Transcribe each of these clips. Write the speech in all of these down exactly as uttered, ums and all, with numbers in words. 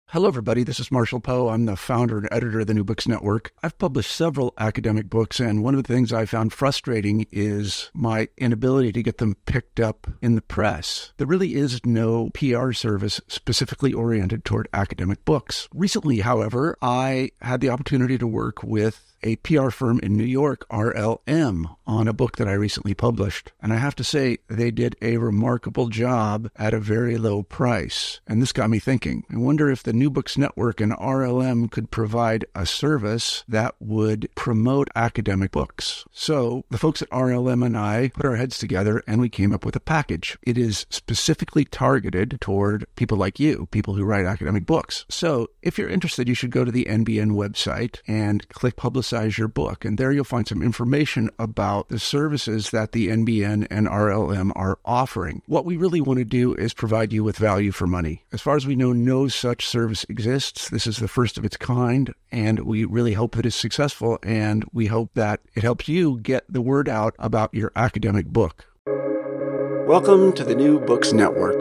Hello, everybody. This is Marshall Poe. I'm the founder and editor of the New Books Network. I've published several academic books, and one of the things I found frustrating is my inability to get them picked up in the press. There really is no P R service specifically oriented toward academic books. Recently, however, I had the opportunity to work with a P R firm in New York, R L M, on a book that I recently published. And I have to say, they did a remarkable job at a very low price. And this got me thinking. I wonder if the New Books Network and R L M could provide a service that would promote academic books. So the folks at R L M and I put our heads together and we came up with a package. It is specifically targeted toward people like you, people who write academic books. So if you're interested, you should go to the N B N website and click Publicize your book. And there you'll find some information about the services that the N B N and R L M are offering. What we really want to do is provide you with value for money. As far as we know, no such service exists. This is the first of its kind, and we really hope that it's successful, and we hope that it helps you get the word out about your academic book. Welcome to the New Books Network.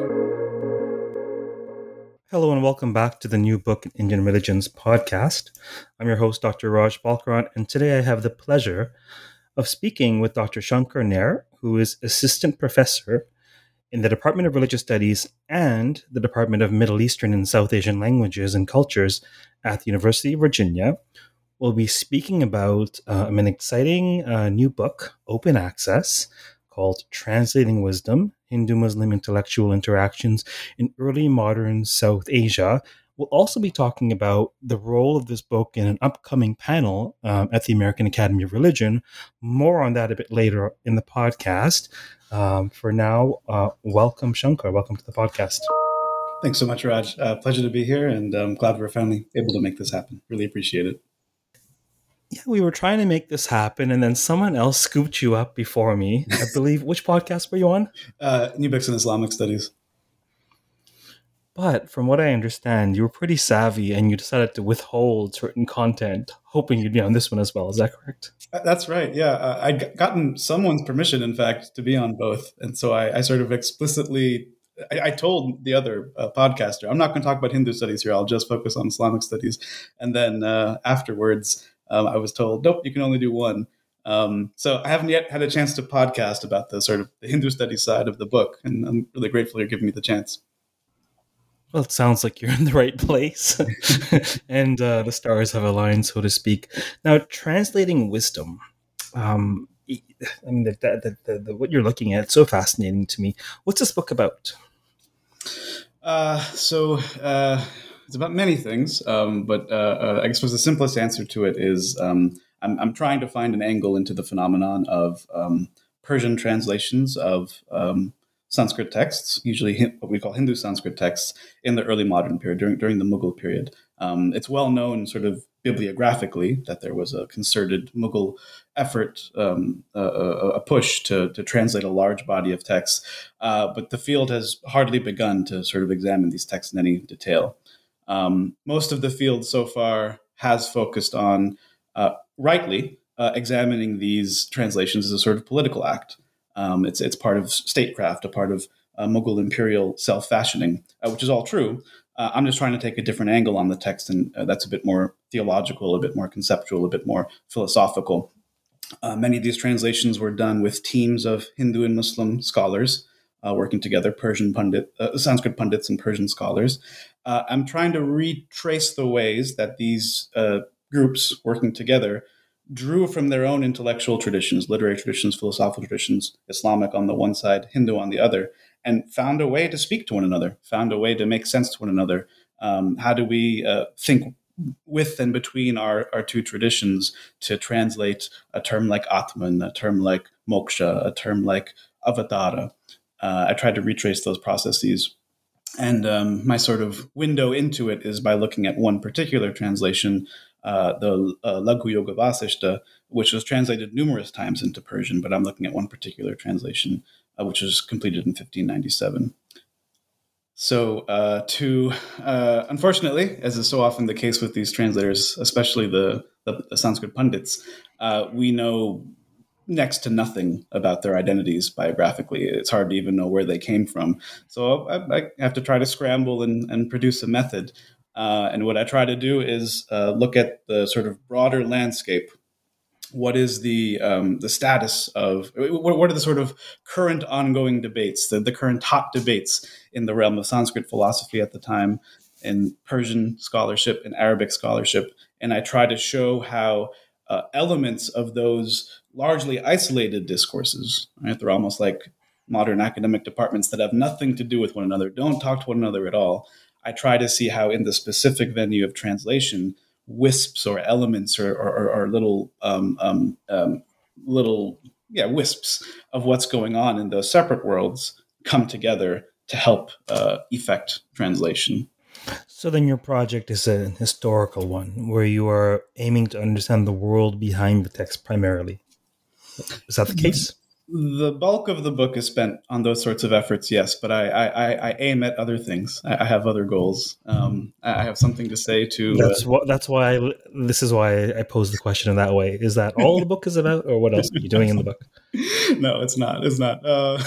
Hello and welcome back to the New Book in Indian Religions podcast. I'm your host, Doctor Raj Balkaran, and today I have the pleasure of speaking with Doctor Shankar Nair, who is Assistant Professor in the Department of Religious Studies and the Department of Middle Eastern and South Asian Languages and Cultures at the University of Virginia. We'll be speaking about uh, an exciting uh, new book, open access, called Translating Wisdom, Hindu-Muslim Intellectual Interactions in Early Modern South Asia. We'll also be talking about the role of this book in an upcoming panel um, at the American Academy of Religion. More on that a bit later in the podcast. Um, for now, uh, welcome, Shankar. Welcome to the podcast. Thanks so much, Raj. Uh, pleasure to be here, and I'm glad we're finally able to make this happen. Really appreciate it. Yeah, we were trying to make this happen, and then someone else scooped you up before me. I believe, which podcast were you on? Uh, New Books in Islamic Studies. But from what I understand, you were pretty savvy, and you decided to withhold certain content, hoping you'd be on this one as well. Is that correct? That's right, yeah. Uh, I'd gotten someone's permission, in fact, to be on both. And so I, I sort of explicitly... I, I told the other uh, podcaster, I'm not going to talk about Hindu studies here. I'll just focus on Islamic studies. And then uh, afterwards... Um, I was told, nope, you can only do one. Um, so I haven't yet had a chance to podcast about the sort of the Hindu studies side of the book, and I'm really grateful you're giving me the chance. Well, it sounds like you're in the right place, and uh, the stars have aligned, so to speak. Now, translating wisdom, um, I mean, the, the, the, the, what you're looking at is so fascinating to me. What's this book about? Uh, so... Uh, It's about many things, um, but uh, uh, I suppose the simplest answer to it is um, I'm, I'm trying to find an angle into the phenomenon of um, Persian translations of um, Sanskrit texts, usually what we call Hindu Sanskrit texts, in the early modern period, during, during the Mughal period. Um, it's well known sort of bibliographically that there was a concerted Mughal effort, um, a, a push to, to translate a large body of texts, uh, but the field has hardly begun to sort of examine these texts in any detail. Um, most of the field so far has focused on, uh, rightly, uh, examining these translations as a sort of political act. Um, it's it's part of statecraft, a part of uh, Mughal imperial self-fashioning, uh, which is all true. Uh, I'm just trying to take a different angle on the text, and uh, that's a bit more theological, a bit more conceptual, a bit more philosophical. Uh, many of these translations were done with teams of Hindu and Muslim scholars uh, working together, Persian pundit, uh, Sanskrit pundits and Persian scholars. Uh, I'm trying to retrace the ways that these uh, groups working together drew from their own intellectual traditions, literary traditions, philosophical traditions, Islamic on the one side, Hindu on the other, and found a way to speak to one another, found a way to make sense to one another. Um, how do we uh, think with and between our, our two traditions to translate a term like Atman, a term like moksha, a term like avatara? Uh, I tried to retrace those processes. And um, my sort of window into it is by looking at one particular translation, uh, the uh, Laghu Yoga Vasishta, which was translated numerous times into Persian, but I'm looking at one particular translation, uh, which was completed in fifteen ninety-seven. So uh, to, uh, unfortunately, as is so often the case with these translators, especially the, the, the Sanskrit pundits, uh, we know next to nothing about their identities biographically. It's hard to even know where they came from. So I, I have to try to scramble and, and produce a method. Uh, and what I try to do is uh, look at the sort of broader landscape. What is the um, the status of what, what are the sort of current ongoing debates, the, the current hot debates in the realm of Sanskrit philosophy at the time, in Persian scholarship, in Arabic scholarship, and I try to show how uh, elements of those largely isolated discourses, right? They're almost like modern academic departments that have nothing to do with one another, don't talk to one another at all. I try to see how in the specific venue of translation, wisps or elements or, or, or little um, um, um, little yeah wisps of what's going on in those separate worlds come together to help uh, effect translation. So then your project is a historical one where you are aiming to understand the world behind the text primarily. Is that the case? The bulk of the book is spent on those sorts of efforts, yes, but I, I, I aim at other things. I, I have other goals. Um, I have something to say to. That's uh, what. That's why. I, this is why I posed the question in that way. Is that all the book is about, or what else are you doing in the book? No, it's not. It's not. Uh,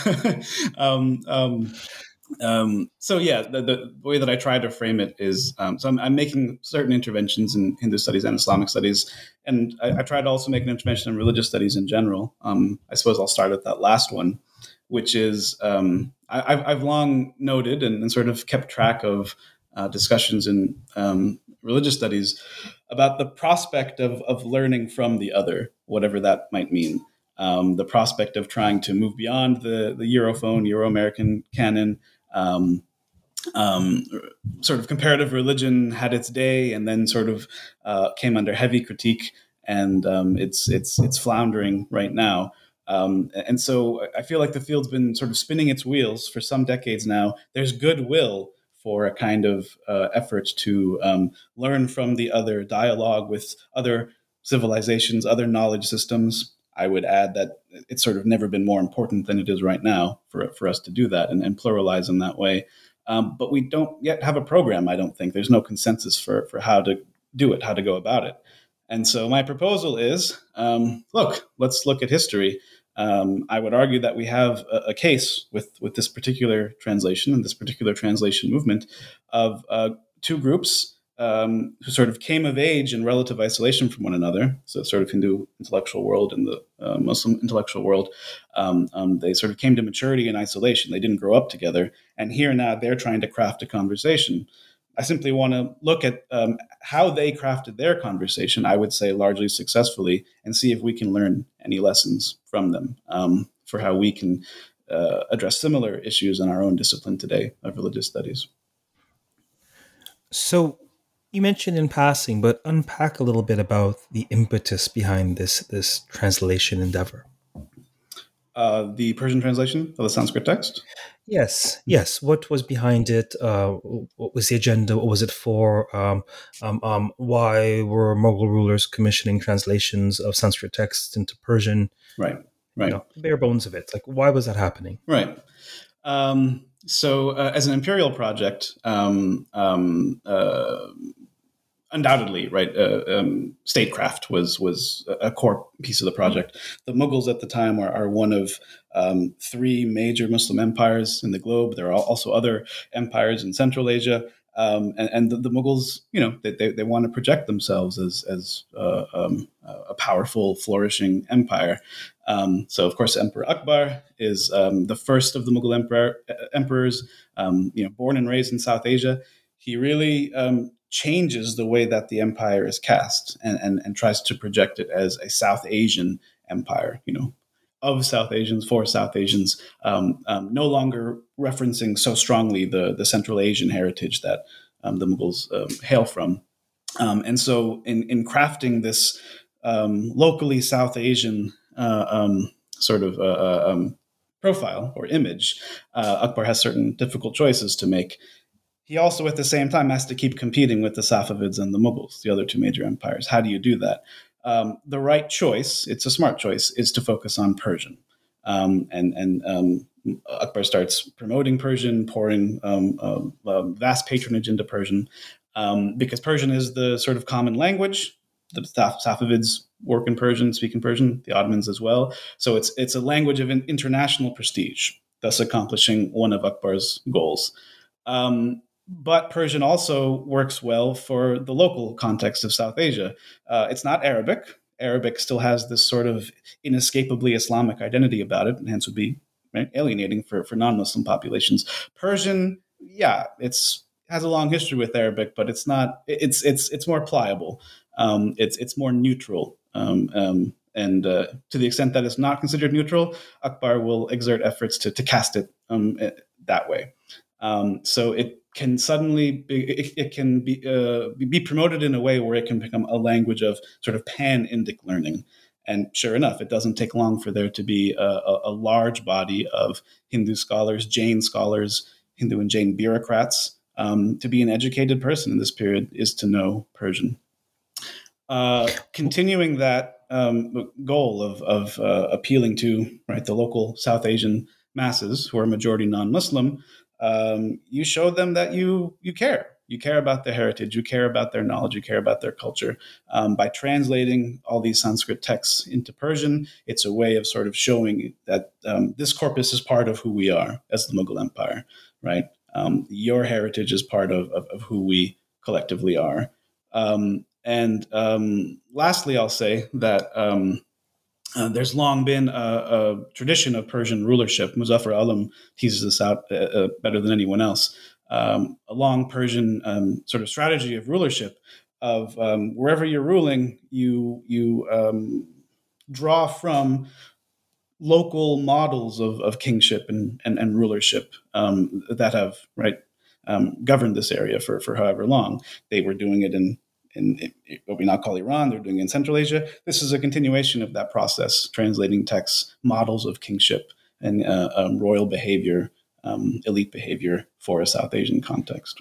um, um, um, so yeah, the, the way that I try to frame it is, um, so I'm, I'm making certain interventions in Hindu studies and Islamic studies, and I, I try to also make an intervention in religious studies in general. Um, I suppose I'll start with that last one, which is um, I, I've, I've long noted and, and sort of kept track of uh, discussions in um, religious studies about the prospect of, of learning from the other, whatever that might mean. Um, the prospect of trying to move beyond the, the Europhone, Euro-American canon. Um, um, sort of comparative religion had its day and then sort of uh, came under heavy critique, and um, it's it's it's floundering right now. Um, and so I feel like the field's been sort of spinning its wheels for some decades now. There's goodwill for a kind of uh, effort to um, learn from the other, dialogue with other civilizations, other knowledge systems. I would add that it's sort of never been more important than it is right now for, for us to do that and, and pluralize in that way. Um, but we don't yet have a program, I don't think. There's no consensus for, for how to do it, how to go about it. And so my proposal is, um, look, let's look at history. Um, I would argue that we have a, a case with, with this particular translation and this particular translation movement of uh, two groups Um, who sort of came of age in relative isolation from one another. So sort of Hindu intellectual world and the uh, Muslim intellectual world, um, um, they sort of came to maturity in isolation. They didn't grow up together. And here now they're trying to craft a conversation. I simply want to look at um, how they crafted their conversation, I would say largely successfully, and see if we can learn any lessons from them um, for how we can uh, address similar issues in our own discipline today of religious studies. So, you mentioned in passing, but unpack a little bit about the impetus behind this this translation endeavor. Uh, the Persian translation of the Sanskrit text? Yes, yes. What was behind it? Uh, what was the agenda? What was it for? Um, um, um, why were Mughal rulers commissioning translations of Sanskrit texts into Persian? Right, right. You know, the bare bones of it. Like, why was that happening? Right. Um, so, uh, as an imperial project, um, um, uh, undoubtedly, right, uh, um, statecraft was was a core piece of the project. The Mughals at the time are, are one of um, three major Muslim empires in the globe. There are also other empires in Central Asia. Um, and, and the, the Mughals, you know, they, they, they want to project themselves as as uh, um, a powerful, flourishing empire. Um, so, of course, Emperor Akbar is um, the first of the Mughal emperor, emperors, um, you know, born and raised in South Asia. He really um, changes the way that the empire is cast and, and, and tries to project it as a South Asian empire, you know, of South Asians, for South Asians, um, um, no longer referencing so strongly the, the Central Asian heritage that um, the Mughals um, hail from. Um, and so in, in crafting this um, locally South Asian uh, um, sort of uh, um, profile or image, uh, Akbar has certain difficult choices to make. He also, at the same time, has to keep competing with the Safavids and the Mughals, the other two major empires. How do you do that? Um, the right choice, it's a smart choice, is to focus on Persian. Um, and and um, Akbar starts promoting Persian, pouring um, uh, uh, vast patronage into Persian, um, because Persian is the sort of common language. The Safavids work in Persian, speak in Persian, the Ottomans as well. So it's it's a language of international prestige, thus accomplishing one of Akbar's goals. Um, but Persian also works well for the local context of South Asia. Uh, it's not Arabic. Arabic still has this sort of inescapably Islamic identity about it, and hence would be right, alienating for, for non-Muslim populations. Persian, yeah, it's has a long history with Arabic, but it's not. It's it's it's more pliable. Um, it's it's more neutral. Um, um, and uh, to the extent that it's not considered neutral, Akbar will exert efforts to to cast it um, that way. Um, so it can suddenly be, it, it can be uh, be promoted in a way where it can become a language of sort of pan-Indic learning. And sure enough, it doesn't take long for there to be a, a, a large body of Hindu scholars, Jain scholars, Hindu and Jain bureaucrats. Um, to be an educated person in this period is to know Persian. Uh, continuing that um, goal of, of uh, appealing to right the local South Asian masses who are majority non-Muslim, um, you show them that you you care. You care about their heritage. You care about their knowledge. You care about their culture. Um, by translating all these Sanskrit texts into Persian, it's a way of sort of showing that um, this corpus is part of who we are as the Mughal Empire, right? Um, your heritage is part of, of, of who we collectively are. Um, and um, lastly, I'll say that um, uh, there's long been a, a tradition of Persian rulership. Muzaffar Alam teases this out uh, uh, better than anyone else. Um, a long Persian um, sort of strategy of rulership of um, wherever you're ruling, you you um, draw from local models of, of kingship and, and, and rulership um, that have right um, governed this area for, for however long. They were doing it in, in, in what we now call Iran. They're doing it in Central Asia. This is a continuation of that process, translating texts, models of kingship and uh, um, royal behavior, um, elite behavior for a South Asian context.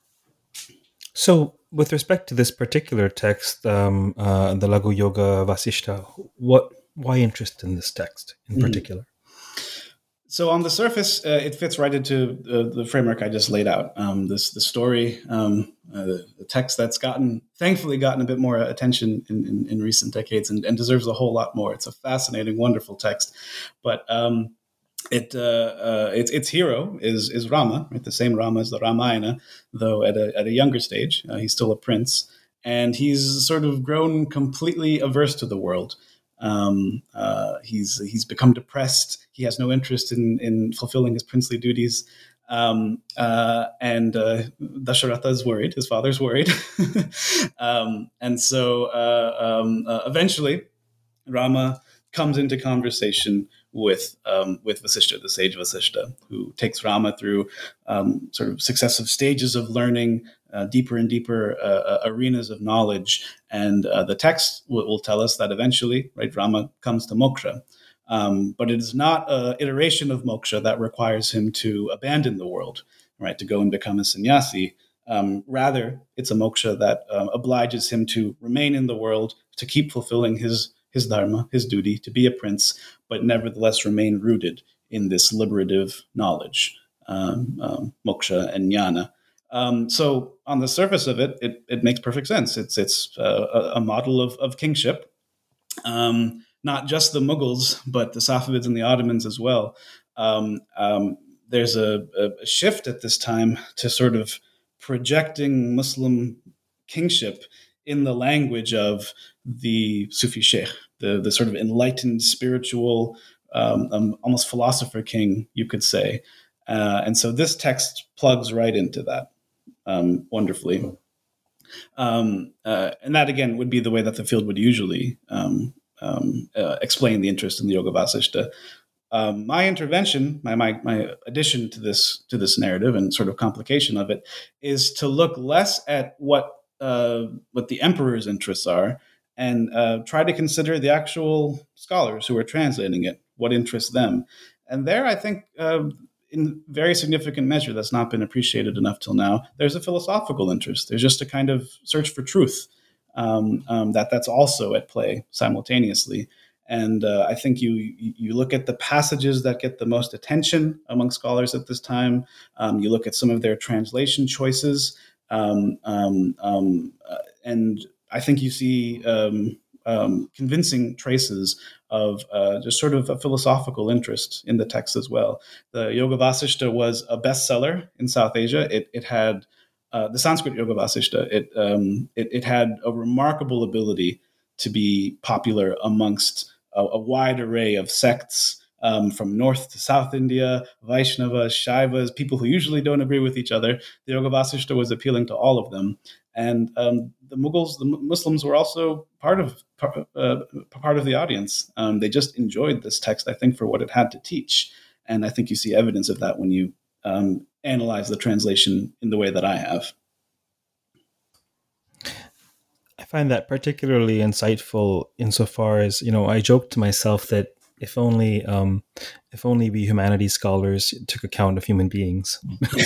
So, with respect to this particular text, um, uh, the Lagu Yoga Vasishta, what why interest in this text in particular? Mm-hmm. So, on the surface, uh, it fits right into uh, the framework I just laid out. Um, this the story, um, uh, the, the text that's gotten, thankfully, gotten a bit more attention in, in, in recent decades, and, and deserves a whole lot more. It's a fascinating, wonderful text, but. Um, It uh, uh, its its hero is is Rama, right? The same Rama as the Ramayana, though at a at a younger stage. Uh, he's still a prince, and he's sort of grown completely averse to the world. Um, uh, he's he's become depressed. He has no interest in in fulfilling his princely duties, um, uh, and uh, Dasharatha is worried. His father's worried, um, and so uh, um, uh, eventually, Rama comes into conversation with um, with Vasishta, the sage Vasishta, who takes Rama through um, sort of successive stages of learning, uh, deeper and deeper uh, arenas of knowledge. And uh, the text will, will tell us that eventually, right, Rama comes to moksha. Um, but it is not an iteration of moksha that requires him to abandon the world, right, to go and become a sannyasi. Um, rather, it's a moksha that um, obliges him to remain in the world, to keep fulfilling his his dharma, his duty, to be a prince, but nevertheless remain rooted in this liberative knowledge, um, um, moksha and jnana. Um, so on the surface of it, it, it makes perfect sense. It's it's uh, a model of, of kingship, um, not just the Mughals, but the Safavids and the Ottomans as well. Um, um, there's a, a shift at this time to sort of projecting Muslim kingship in the language of the Sufi sheikh, the, the sort of enlightened spiritual, um, um, almost philosopher king, you could say. Uh, and so this text plugs right into that um, wonderfully. Um, uh, and that, again, would be the way that the field would usually um, um, uh, explain the interest in the Yoga Vasishta. Um, my intervention, my, my my addition to this to this narrative and sort of complication of it, is to look less at what uh, what the emperor's interests are and uh, try to consider the actual scholars who are translating it, what interests them. And there, I think, uh, in very significant measure, that's not been appreciated enough till now, there's a philosophical interest. There's just a kind of search for truth um, um, that that's also at play simultaneously. And uh, I think you you look at the passages that get the most attention among scholars at this time. Um, you look at some of their translation choices, um, um, um, uh, and I think you see um, um, convincing traces of uh, just sort of a philosophical interest in the text as well. The Yoga Vasishta was a bestseller in South Asia. It, it had uh, the Sanskrit Yoga Vasishta, it, um, it it had a remarkable ability to be popular amongst a, a wide array of sects. Um, from North to South India, Vaishnavas, Shaivas, people who usually don't agree with each other. The Yoga Vasishta was appealing to all of them. And um, the Mughals, the Muslims were also part of part, uh, part of the audience. Um, they just enjoyed this text, I think, for what it had to teach. And I think you see evidence of that when you um, analyze the translation in the way that I have. I find that particularly insightful insofar as, you know, I joke to myself that If only, um, if only we humanities scholars took account of human beings,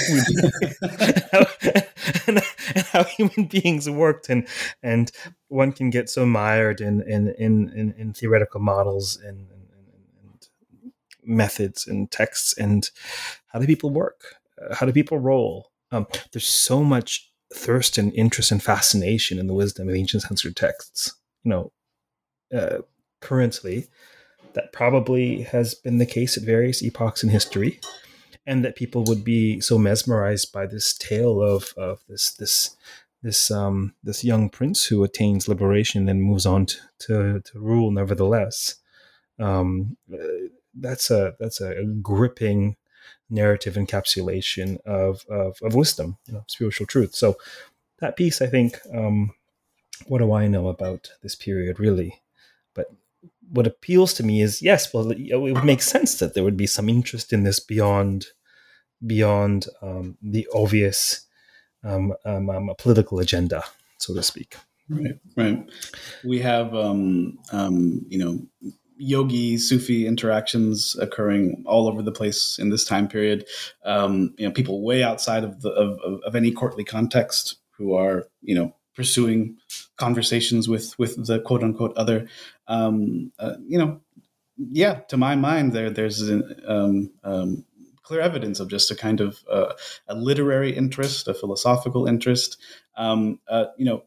and, how, and, and how human beings worked, and and one can get so mired in in in, in, in theoretical models and, and, and methods and texts, and how do people work? How do people roll? Um, there's so much thirst and interest and fascination in the wisdom of ancient Sanskrit texts. You know, uh, currently. That probably has been the case at various epochs in history, and that people would be so mesmerized by this tale of, of this this this um, this young prince who attains liberation and moves on to, to, to rule nevertheless. Um, that's a that's a gripping narrative encapsulation of of, of wisdom, you know, spiritual truth. So that piece, I think, um, what do I know about this period really? But what appeals to me is, yes, well, it would make sense that there would be some interest in this beyond beyond um, the obvious um, um, um, political agenda, so to speak. Right, right. We have, um, um, you know, yogi Sufi interactions occurring all over the place in this time period. Um, you know, people way outside of the of, of any courtly context who are, you know, pursuing conversations with with the quote unquote other. Um, uh, you know, yeah. To my mind, there there's an, um, um, clear evidence of just a kind of uh, a literary interest, a philosophical interest. Um, uh, you know.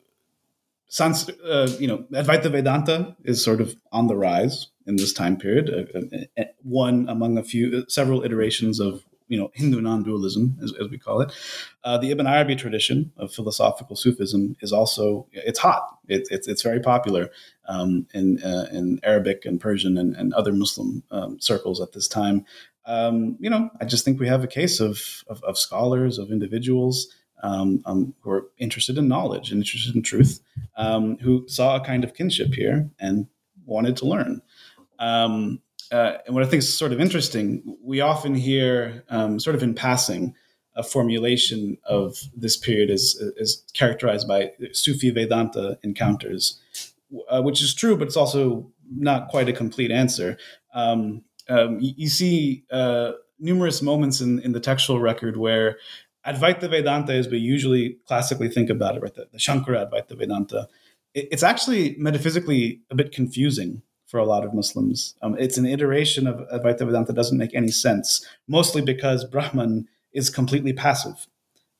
Sans, uh, you know, Advaita Vedanta is sort of on the rise in this time period. Uh, uh, one among a few, several iterations of, you know, Hindu non-dualism, as, as we call it. Uh, the Ibn Arabi tradition of philosophical Sufism is also, it's hot. It, it's it's very popular um, in uh, in Arabic and Persian and, and other Muslim um, circles at this time. Um, you know, I just think we have a case of of, of scholars, of individuals Um, um, who are interested in knowledge and interested in truth, um, who saw a kind of kinship here and wanted to learn. Um, uh, and what I think is sort of interesting, we often hear, um, sort of in passing, a formulation of this period is, is characterized by Sufi Vedanta encounters, uh, which is true, but it's also not quite a complete answer. Um, um, you, you see uh, numerous moments in, in the textual record where Advaita Vedanta, as we usually classically think about it, right? The, the Shankara Advaita Vedanta. It, it's actually metaphysically a bit confusing for a lot of Muslims. Um, it's an iteration of Advaita Vedanta that doesn't make any sense, mostly because Brahman is completely passive,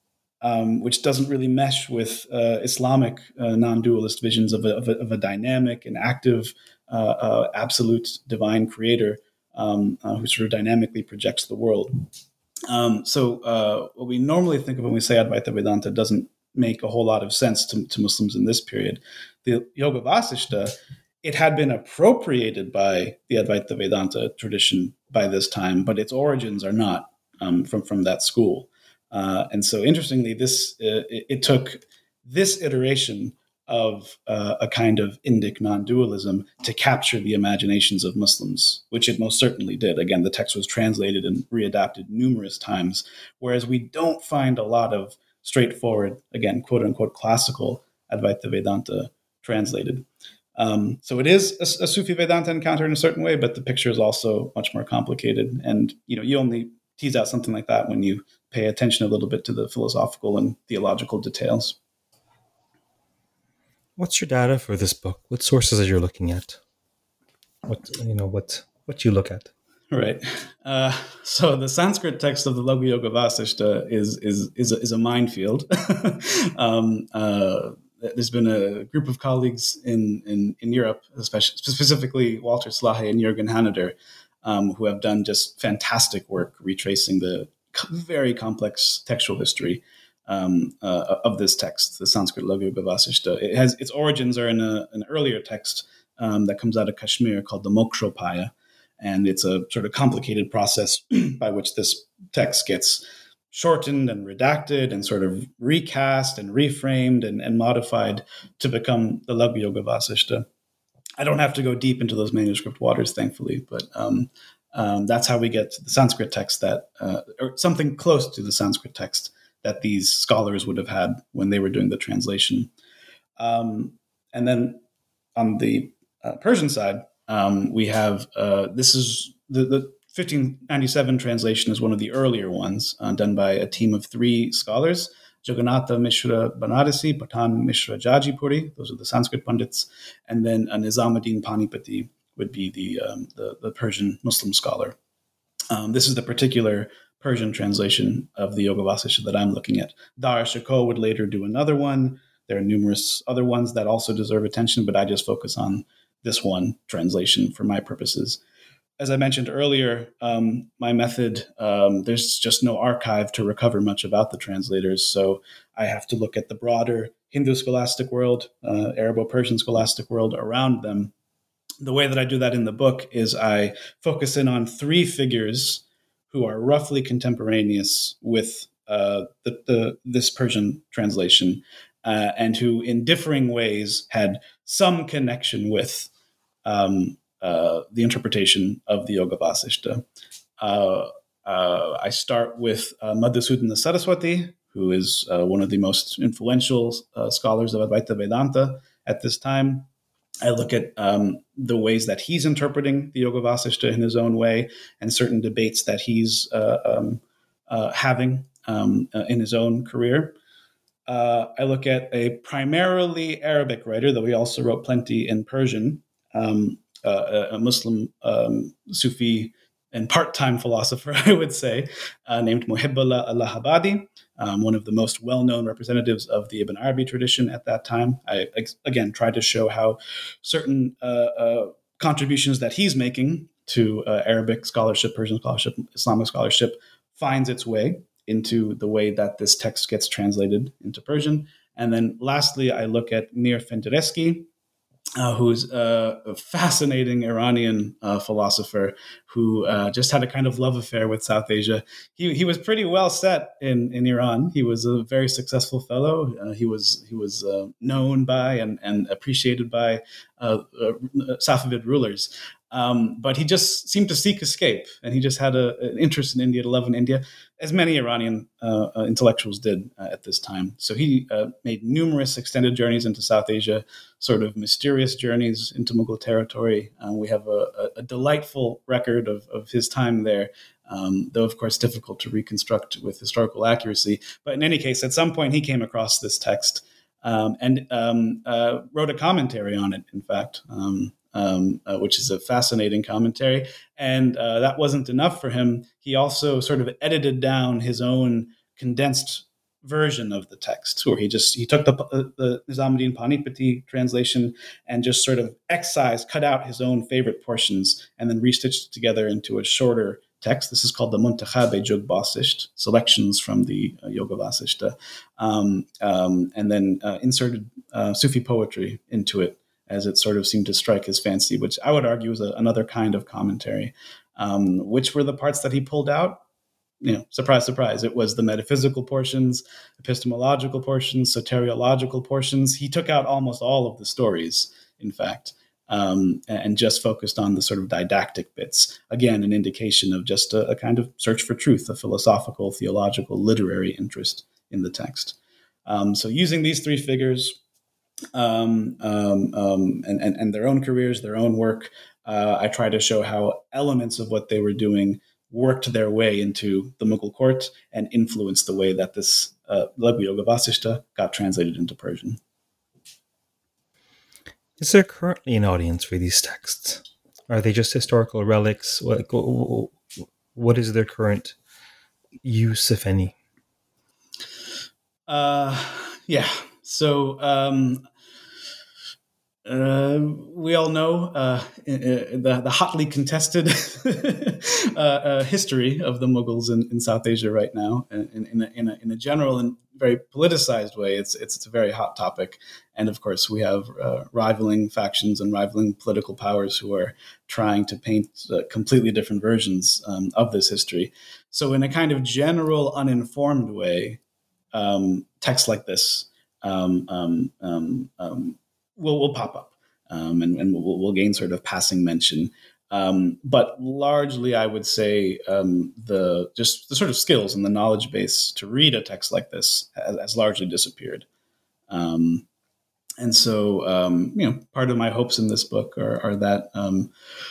um, which doesn't really mesh with uh, Islamic uh, non-dualist visions of a, of a, of a dynamic and active, uh, uh, absolute divine creator um, uh, who sort of dynamically projects the world. Um, so uh, what we normally think of when we say Advaita Vedanta doesn't make a whole lot of sense to, to Muslims in this period. The Yoga Vasishta, it had been appropriated by the Advaita Vedanta tradition by this time, but its origins are not um, from, from that school. Uh, and so interestingly, this uh, it, it took this iteration of uh, a kind of Indic non-dualism to capture the imaginations of Muslims, which it most certainly did. Again, the text was translated and readapted numerous times, whereas we don't find a lot of straightforward, again, quote unquote, classical Advaita Vedanta translated. Um, so it is a, a Sufi Vedanta encounter in a certain way, but the picture is also much more complicated. And, you know, you only tease out something like that when you pay attention a little bit to the philosophical and theological details. What's your data for this book? What sources are you looking at? What you know? What what you look at? Right. Uh, so the Sanskrit text of the Laghu Yoga Vasishta is is is a, is a minefield. um, uh, there's been a group of colleagues in in, in Europe, especially specifically Walter Slahe and Jürgen Hanader, um, who have done just fantastic work retracing the very complex textual history um, uh, of this text, the Sanskrit Laghu Yoga Vasishta. It has its origins are in a, an earlier text um, that comes out of Kashmir called the Mokshopaya, and it's a sort of complicated process by which this text gets shortened and redacted and sort of recast and reframed and, and modified to become the Laghu Yoga Vasishta. I don't have to go deep into those manuscript waters, thankfully, but um, um, that's how we get to the Sanskrit text that, uh, or something close to the Sanskrit text that these scholars would have had when they were doing the translation. Um, and then on the uh, Persian side, um, we have, uh, this is the, the fifteen ninety-seven translation is one of the earlier ones uh, done by a team of three scholars, Jagannatha Mishra Banarasi, Patan Mishra Jajipuri, those are the Sanskrit Pandits, and then uh, Nizamuddin Panipati would be the, um, the, the Persian Muslim scholar. Um, this is the particular Persian translation of the Yoga Vasishta that I'm looking at. Dar Shikoh would later do another one. There are numerous other ones that also deserve attention, but I just focus on this one translation for my purposes. As I mentioned earlier, um, my method, um, there's just no archive to recover much about the translators. So I have to look at the broader Hindu scholastic world, uh, Arabo-Persian scholastic world around them. The way that I do that in the book is I focus in on three figures who are roughly contemporaneous with uh, the, the, this Persian translation uh, and who in differing ways had some connection with um, Uh, the interpretation of the Yoga Vasishta. Uh, uh, I start with uh, Madhusudana Saraswati, who is uh, one of the most influential uh, scholars of Advaita Vedanta at this time. I look at um, the ways that he's interpreting the Yoga Vasishta in his own way and certain debates that he's uh, um, uh, having um, uh, in his own career. Uh, I look at a primarily Arabic writer, though he also wrote plenty in Persian, um, Uh, a Muslim um, Sufi and part-time philosopher, I would say, uh, named Muhibbullah Allahabadi, um, one of the most well-known representatives of the Ibn Arabi tradition at that time. I, again, tried to show how certain uh, uh, contributions that he's making to uh, Arabic scholarship, Persian scholarship, Islamic scholarship finds its way into the way that this text gets translated into Persian. And then lastly, I look at Mir Fendereski, Uh, who's uh, a fascinating Iranian uh, philosopher who uh, just had a kind of love affair with South Asia. He he was pretty well set in, in Iran. He was a very successful fellow. Uh, he was he was uh, known by and, and appreciated by uh, uh, Safavid rulers. Um, but he just seemed to seek escape, and he just had a, an interest in India, to love in India, as many Iranian uh, uh, intellectuals did uh, at this time. So he uh, made numerous extended journeys into South Asia, sort of mysterious journeys into Mughal territory. Uh, we have a, a, a delightful record of, of his time there, um, though, of course, difficult to reconstruct with historical accuracy. But in any case, at some point, he came across this text um, and um, uh, wrote a commentary on it, in fact. Um, Um, uh, which is a fascinating commentary. And uh, that wasn't enough for him. He also sort of edited down his own condensed version of the text, where he just, he took the, the Nizamuddin Panipati translation and just sort of excised, cut out his own favorite portions, and then restitched it together into a shorter text. This is called the Muntakhabe Jug Vasisht, selections from the uh, Yoga Vasishta, um, um, and then uh, inserted uh, Sufi poetry into it, as it sort of seemed to strike his fancy, which I would argue was a, another kind of commentary. Um, which were the parts that he pulled out? You know, surprise, surprise. It was the metaphysical portions, epistemological portions, soteriological portions. He took out almost all of the stories, in fact, um, and just focused on the sort of didactic bits. Again, an indication of just a, a kind of search for truth, a philosophical, theological, literary interest in the text. Um, so using these three figures, Um, um, um, and, and, and their own careers, their own work. Uh, I try to show how elements of what they were doing worked their way into the Mughal court and influenced the way that this uh, Laghu Yoga Vasishta got translated into Persian. Is there currently an audience for these texts? Are they just historical relics? What, what is their current use, if any? Uh, yeah. So um, Uh, we all know uh, the, the hotly contested uh, uh, history of the Mughals in, in South Asia right now. In, in, a, in, a, in a general and very politicized way, it's, it's, it's a very hot topic. And of course, we have uh, rivaling factions and rivaling political powers who are trying to paint uh, completely different versions um, of this history. So in a kind of general, uninformed way, um, texts like this um, um, um, um, will will pop up um, and, and we'll, we'll gain sort of passing mention. Um, but largely, I would say um, the just the sort of skills and the knowledge base to read a text like this has, has largely disappeared. Um, and so, um, you know, part of my hopes in this book are, are that um,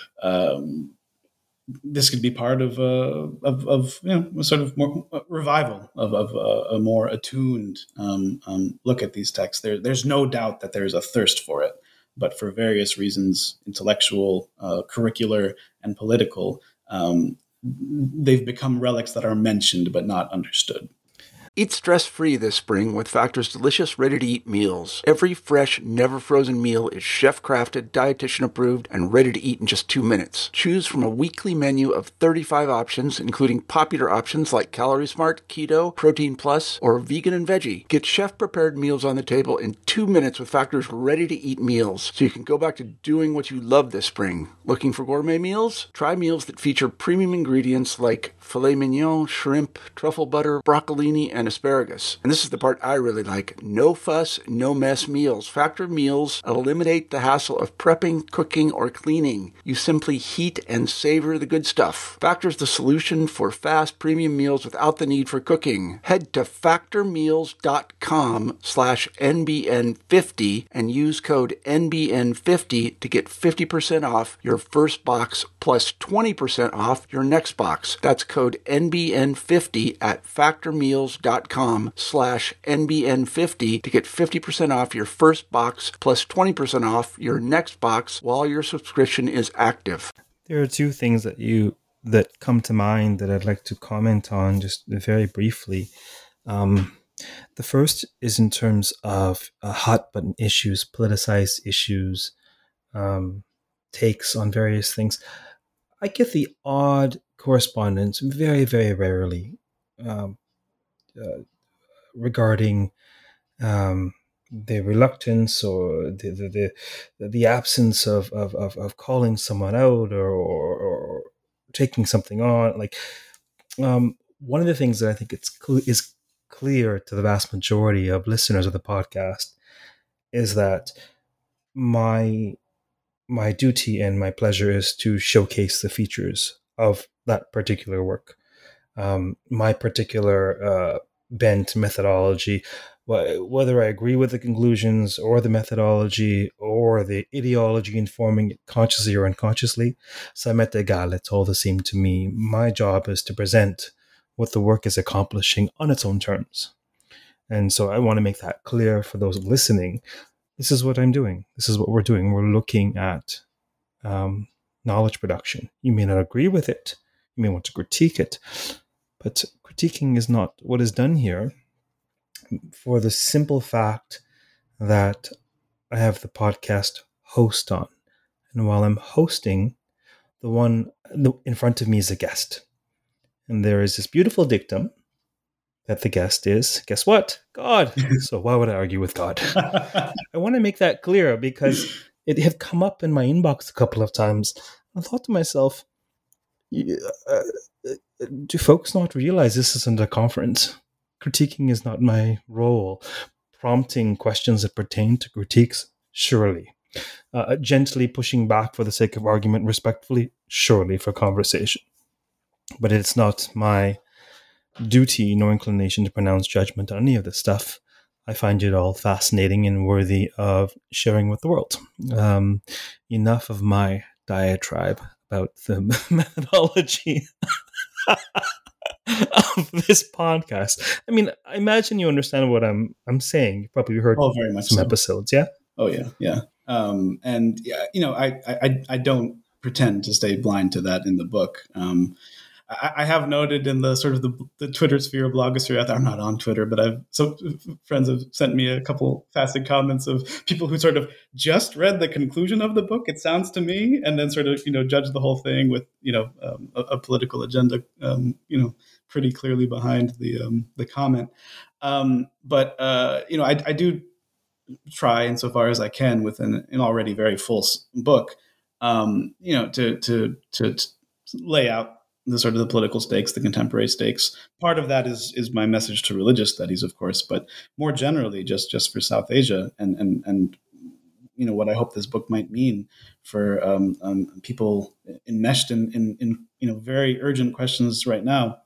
um, this could be part of uh, of, of you know a sort of more revival of, of uh, a more attuned um, um, look at these texts. There, there's no doubt that there's a thirst for it, but for various reasons, intellectual, uh, curricular, and political, um, they've become relics that are mentioned but not understood. Eat stress-free this spring with Factor's delicious, ready-to-eat meals. Every fresh, never-frozen meal is chef-crafted, dietitian-approved, and ready to eat in just two minutes. Choose from a weekly menu of thirty-five options, including popular options like Calorie Smart, Keto, Protein Plus, or Vegan and Veggie. Get chef-prepared meals on the table in two minutes with Factor's ready-to-eat meals, so you can go back to doing what you love this spring. Looking for gourmet meals? Try meals that feature premium ingredients like filet mignon, shrimp, truffle butter, broccolini, and asparagus. And this is the part I really like. No fuss, no mess meals. Factor meals eliminate the hassle of prepping, cooking, or cleaning. You simply heat and savor the good stuff. Factor's the solution for fast premium meals without the need for cooking. Head to factormeals.com slash NBN50 and use code N B N fifty to get fifty percent off your first box plus twenty percent off your next box. That's code N B N fifty at factormeals.com slash NBN50 to get fifty percent off your first box plus twenty percent off your next box while your subscription is active. There are two things that you that come to mind that I'd like to comment on just very briefly. Um, the first is in terms of uh, hot button issues, politicized issues, um, takes on various things. I get the odd correspondence, very, very rarely, um, uh, regarding um, the reluctance or the the the, the absence of, of, of, of calling someone out or, or, or taking something on. Like um, one of the things that I think it's cl- is clear to the vast majority of listeners of the podcast is that my my duty and my pleasure is to showcase the features of that particular work. Um, my particular uh, bent methodology, whether I agree with the conclusions or the methodology or the ideology informing it consciously or unconsciously, ça m'est égal, it's all the same to me. My job is to present what the work is accomplishing on its own terms. And so I want to make that clear for those listening. This is what I'm doing. This is what we're doing. We're looking at um, knowledge production. You may not agree with it. You may want to critique it. But critiquing is not what is done here, for the simple fact that I have the podcast host on. And while I'm hosting, the one in front of me is a guest. And there is this beautiful dictum that the guest is, guess what? God. So why would I argue with God? I want to make that clear because it had come up in my inbox a couple of times. I thought to myself, uh, do folks not realize this isn't a conference? Critiquing is not my role. Prompting questions that pertain to critiques, surely. Uh, gently pushing back for the sake of argument, respectfully, surely for conversation. But it's not my duty nor inclination to pronounce judgment on any of this stuff. I find it all fascinating and worthy of sharing with the world. Um, enough of my diatribe about the methodology of this podcast. I mean, I imagine you understand what I'm I'm saying. You probably heard oh, very much some so. episodes, yeah? Oh yeah, yeah. Um, and yeah, you know, I, I I don't pretend to stay blind to that in the book. Um, I, I have noted in the sort of the, the Twitter sphere, blogosphere. I'm not on Twitter, but I've so friends have sent me a couple fascinating comments of people who sort of just read the conclusion of the book. It sounds to me, and then sort of you know judge the whole thing with you know um, a, a political agenda. Um, you know, pretty clearly behind the um, the comment. Um, but uh, you know, I, I do try insofar as I can with an, an already very full book, um, you know, to, to to to lay out the sort of the political stakes, the contemporary stakes. Part of that is is my message to religious studies, of course, but more generally, just just for South Asia and and and you know what I hope this book might mean for um, um, people enmeshed in, in in you know very urgent questions right now.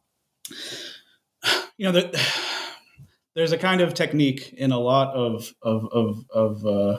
You know that. There's a kind of technique in a lot of of of, of uh,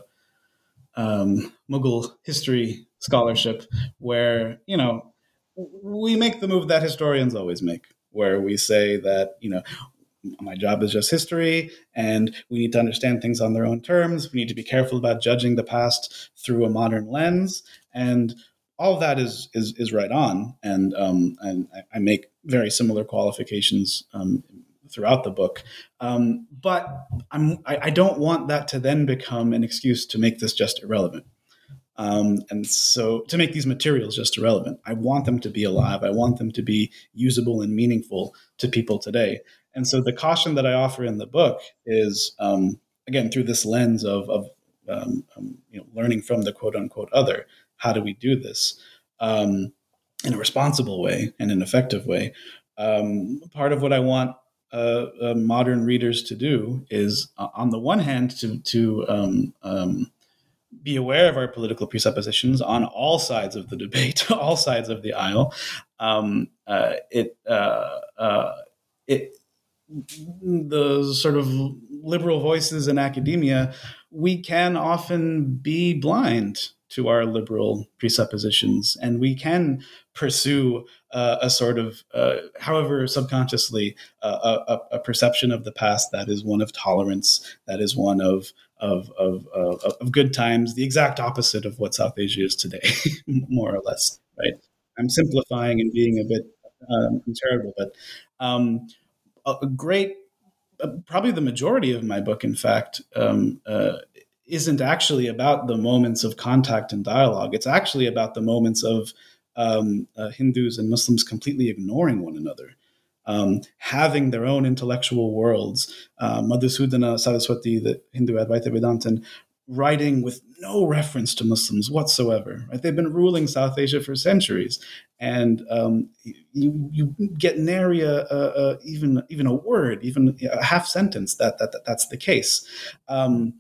um, Mughal history scholarship where you know we make the move that historians always make, where we say that you know my job is just history, and we need to understand things on their own terms. We need to be careful about judging the past through a modern lens, and all of that is is is right on. And um, and I make very similar qualifications Um, throughout the book. Um, but I'm, I, I don't want that to then become an excuse to make this just irrelevant. Um, and so to make these materials just irrelevant, I want them to be alive. I want them to be usable and meaningful to people today. And so the caution that I offer in the book is, um, again, through this lens of, of um, um, you know, learning from the quote unquote other, how do we do this um, in a responsible way and an effective way? Um, part of what I want Uh, uh, modern readers to do is, uh, on the one hand, to to um, um, be aware of our political presuppositions on all sides of the debate, all sides of the aisle. Um, uh, it uh, uh, it the sort of liberal voices in academia, we can often be blind to our liberal presuppositions, and we can pursue uh, a sort of, uh, however subconsciously, uh, a, a perception of the past that is one of tolerance, that is one of of of, of, of good times, the exact opposite of what South Asia is today, more or less. Right? I'm simplifying and being a bit um, terrible, but um, a great, uh, probably the majority of my book, in fact, um, uh, isn't actually about the moments of contact and dialogue. It's actually about the moments of um, uh, Hindus and Muslims completely ignoring one another, um, having their own intellectual worlds. Uh, Madhusudana Saraswati, the Hindu Advaita Vedantin, writing with no reference to Muslims whatsoever. Right? They've been ruling South Asia for centuries, and um, you you get nary a, a, a, even even a word, even a half sentence that that, that that's the case. Um,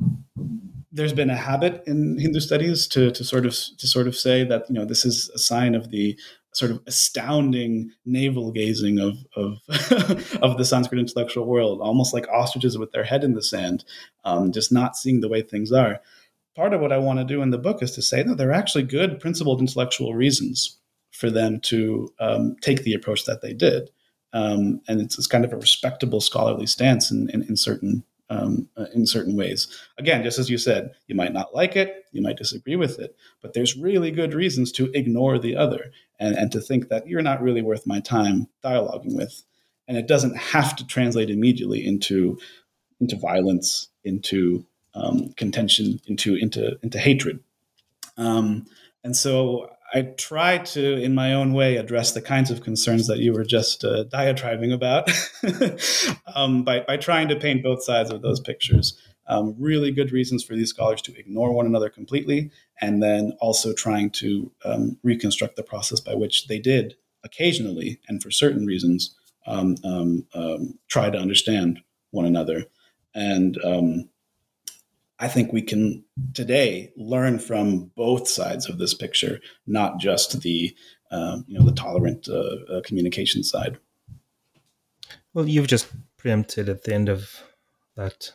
there's been a habit in Hindu studies to to sort of to sort of say that you know this is a sign of the sort of astounding navel gazing of of, of the Sanskrit intellectual world, almost like ostriches with their head in the sand, um, just not seeing the way things are. Part of what I want to do in the book is to say, no, there are actually good principled intellectual reasons for them to um, take the approach that they did. Um, and it's, it's kind of a respectable scholarly stance in, in, in certain um, uh, in certain ways. Again, just as you said, you might not like it, you might disagree with it, but there's really good reasons to ignore the other and, and to think that you're not really worth my time dialoguing with. And it doesn't have to translate immediately into into violence, into um, contention, into into into hatred. Um, and so I try to, in my own way, address the kinds of concerns that you were just uh, diatribing about um, by, by trying to paint both sides of those pictures. Um, really good reasons for these scholars to ignore one another completely, and then also trying to um, reconstruct the process by which they did occasionally, and for certain reasons, um, um, um, try to understand one another. And um, I think we can today learn from both sides of this picture, not just the uh, you know the tolerant uh, uh, communication side. Well, you've just preempted at the end of that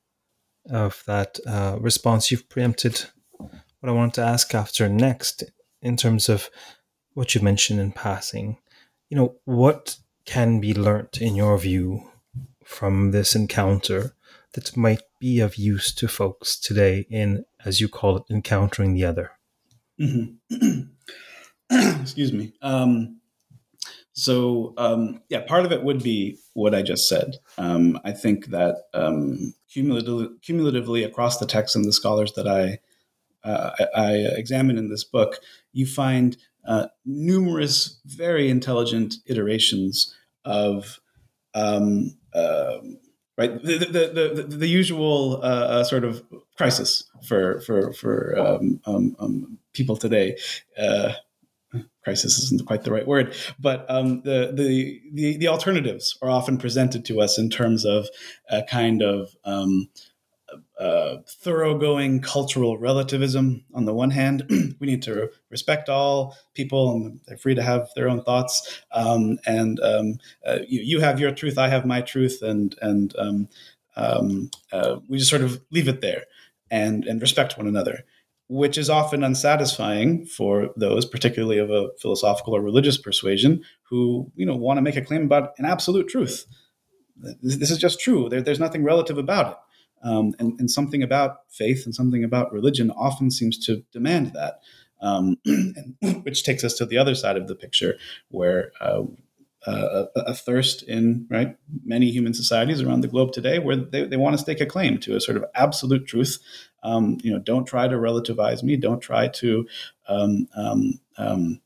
of that uh, response. You've preempted what I wanted to ask after next, in terms of what you mentioned in passing. You know, what can be learnt in your view from this encounter that might be of use to folks today in, as you call it, encountering the other? Mm-hmm. Excuse me. Um, So um, yeah, part of it would be what I just said. Um, I think that um, cumulatively, cumulatively across the texts and the scholars that I uh, I, I examine in this book, you find uh, numerous very intelligent iterations of um, uh, right the the, the, the usual uh, sort of crisis for for for um, um, um, people today. Uh, crisis isn't quite the right word, but um, the, the the the alternatives are often presented to us in terms of a kind of um, uh, thoroughgoing cultural relativism. On the one hand, we need to respect all people and they're free to have their own thoughts. Um, and um, uh, you, you have your truth, I have my truth, and and um, um, uh, we just sort of leave it there and and respect one another, which is often unsatisfying for those, particularly of a philosophical or religious persuasion, who you know want to make a claim about an absolute truth. This, this is just true. There, there's nothing relative about it. Um, and, and something about faith and something about religion often seems to demand that, um, and, which takes us to the other side of the picture, where uh, uh, a, a thirst in right many human societies around the globe today, where they, they want to stake a claim to a sort of absolute truth. Um, you know, don't try to relativize me. Don't try to um, um, um,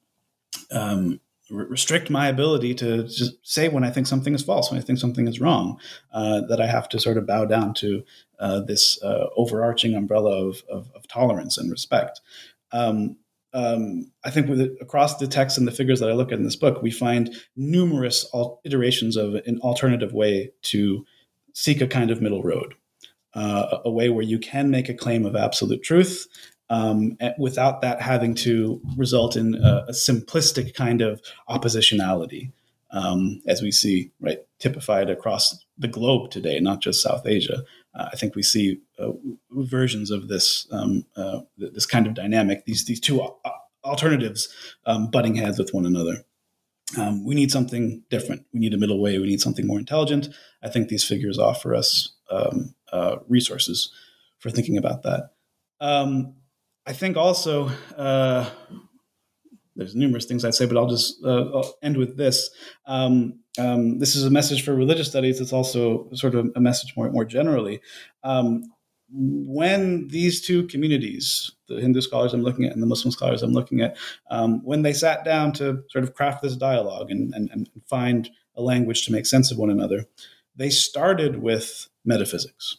um, restrict my ability to just say when I think something is false, when I think something is wrong, uh, that I have to sort of bow down to uh, this uh, overarching umbrella of, of, of tolerance and respect. Um, um, I think with it, across the text and the figures that I look at in this book, we find numerous al- iterations of an alternative way to seek a kind of middle road, uh, a way where you can make a claim of absolute truth, Um, without that having to result in a, a simplistic kind of oppositionality, um, as we see right typified across the globe today, not just South Asia. Uh, I think we see uh, versions of this um, uh, this kind of dynamic. These these two alternatives um, butting heads with one another. Um, we need something different. We need a middle way. We need something more intelligent. I think these figures offer us um, uh, resources for thinking about that. Um, I think also uh, there's numerous things I'd say, but I'll just uh, I'll end with this. Um, um, this is a message for religious studies. It's also sort of a message more more generally. Um, when these two communities, the Hindu scholars I'm looking at and the Muslim scholars I'm looking at, um, when they sat down to sort of craft this dialogue and, and, and find a language to make sense of one another, they started with metaphysics.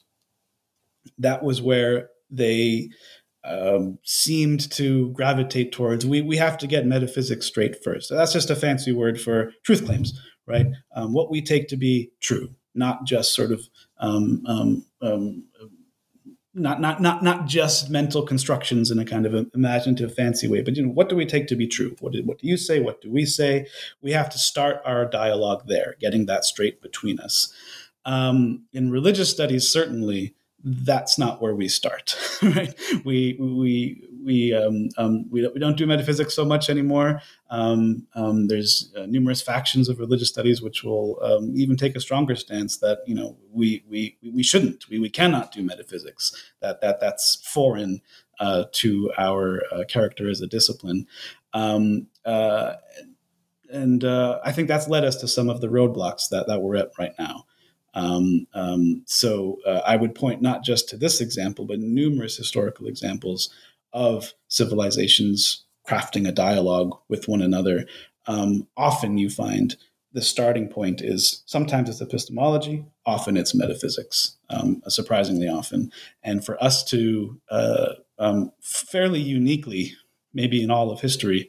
That was where they Um, seemed to gravitate towards, we we have to get metaphysics straight first. So that's just a fancy word for truth claims, right? Um, what we take to be true, not just sort of um, um, um, not not not not just mental constructions in a kind of imaginative, fancy way, but you know, what do we take to be true? What do, what do you say? What do we say? We have to start our dialogue there, getting that straight between us. Um, in religious studies, certainly, that's not where we start, right? We we we um, um, we, we don't do metaphysics so much anymore. Um, um, there's uh, numerous factions of religious studies which will um, even take a stronger stance that you know we we we shouldn't, we we cannot do metaphysics. That that that's foreign uh, to our uh, character as a discipline. Um, uh, and uh, I think that's led us to some of the roadblocks that that we're at right now. Um, um, so uh, I would point not just to this example, but numerous historical examples of civilizations crafting a dialogue with one another. Um, often you find the starting point is sometimes it's epistemology, often it's metaphysics, um, surprisingly often. And for us to uh, um, fairly uniquely, maybe in all of history,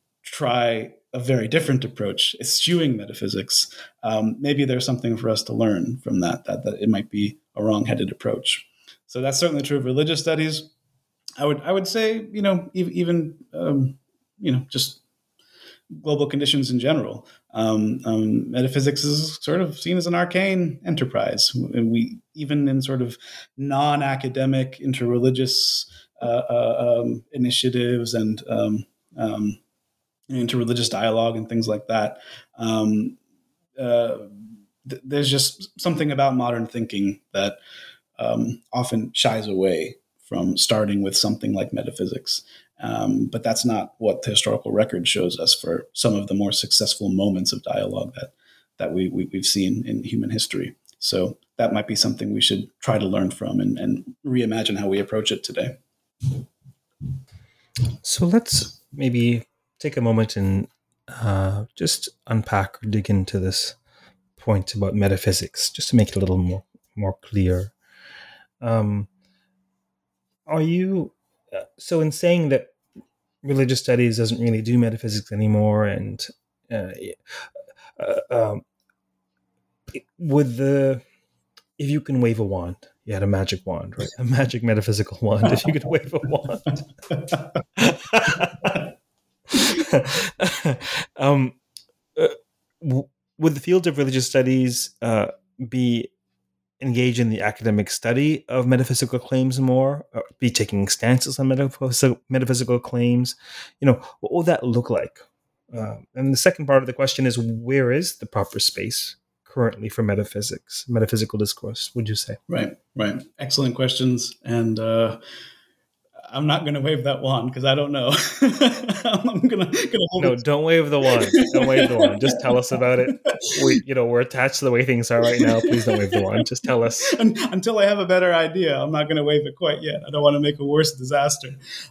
try a very different approach, eschewing metaphysics, um, maybe there's something for us to learn from that, that, that it might be a wrong-headed approach. So that's certainly true of religious studies. I would I would say, you know, even, even um, you know, just global conditions in general. Um, um, metaphysics is sort of seen as an arcane enterprise. And we, even in sort of non-academic, interreligious uh, uh, um, initiatives and um, um, interreligious dialogue and things like that, um, uh, th- there's just something about modern thinking that um, often shies away from starting with something like metaphysics. Um, but that's not what the historical record shows us for some of the more successful moments of dialogue that that we, we we've seen in human history. So that might be something we should try to learn from and, and reimagine how we approach it today. So let's maybe take a moment and uh, just unpack or dig into this point about metaphysics, just to make it a little more more clear. Um, are you uh, so in saying that religious studies doesn't really do metaphysics anymore, and uh, uh, um, with the if you can wave a wand, you had a magic wand, right? A magic metaphysical wand. If you could wave a wand. um, uh, w- would the field of religious studies uh, be engaged in the academic study of metaphysical claims more, or be taking stances on metaphysical, metaphysical claims? You know, what will that look like? Uh, and the second part of the question is, where is the proper space currently for metaphysics, metaphysical discourse, would you say? Right, right. Excellent questions. And uh, I'm not going to wave that wand because I don't know. I'm going to hold No, it. don't wave the wand. Don't wave the wand. Just tell us about it. We, you know, we're attached to the way things are right now. Please don't wave the wand. Just tell us. And, until I have a better idea, I'm not going to wave it quite yet. I don't want to make a worse disaster.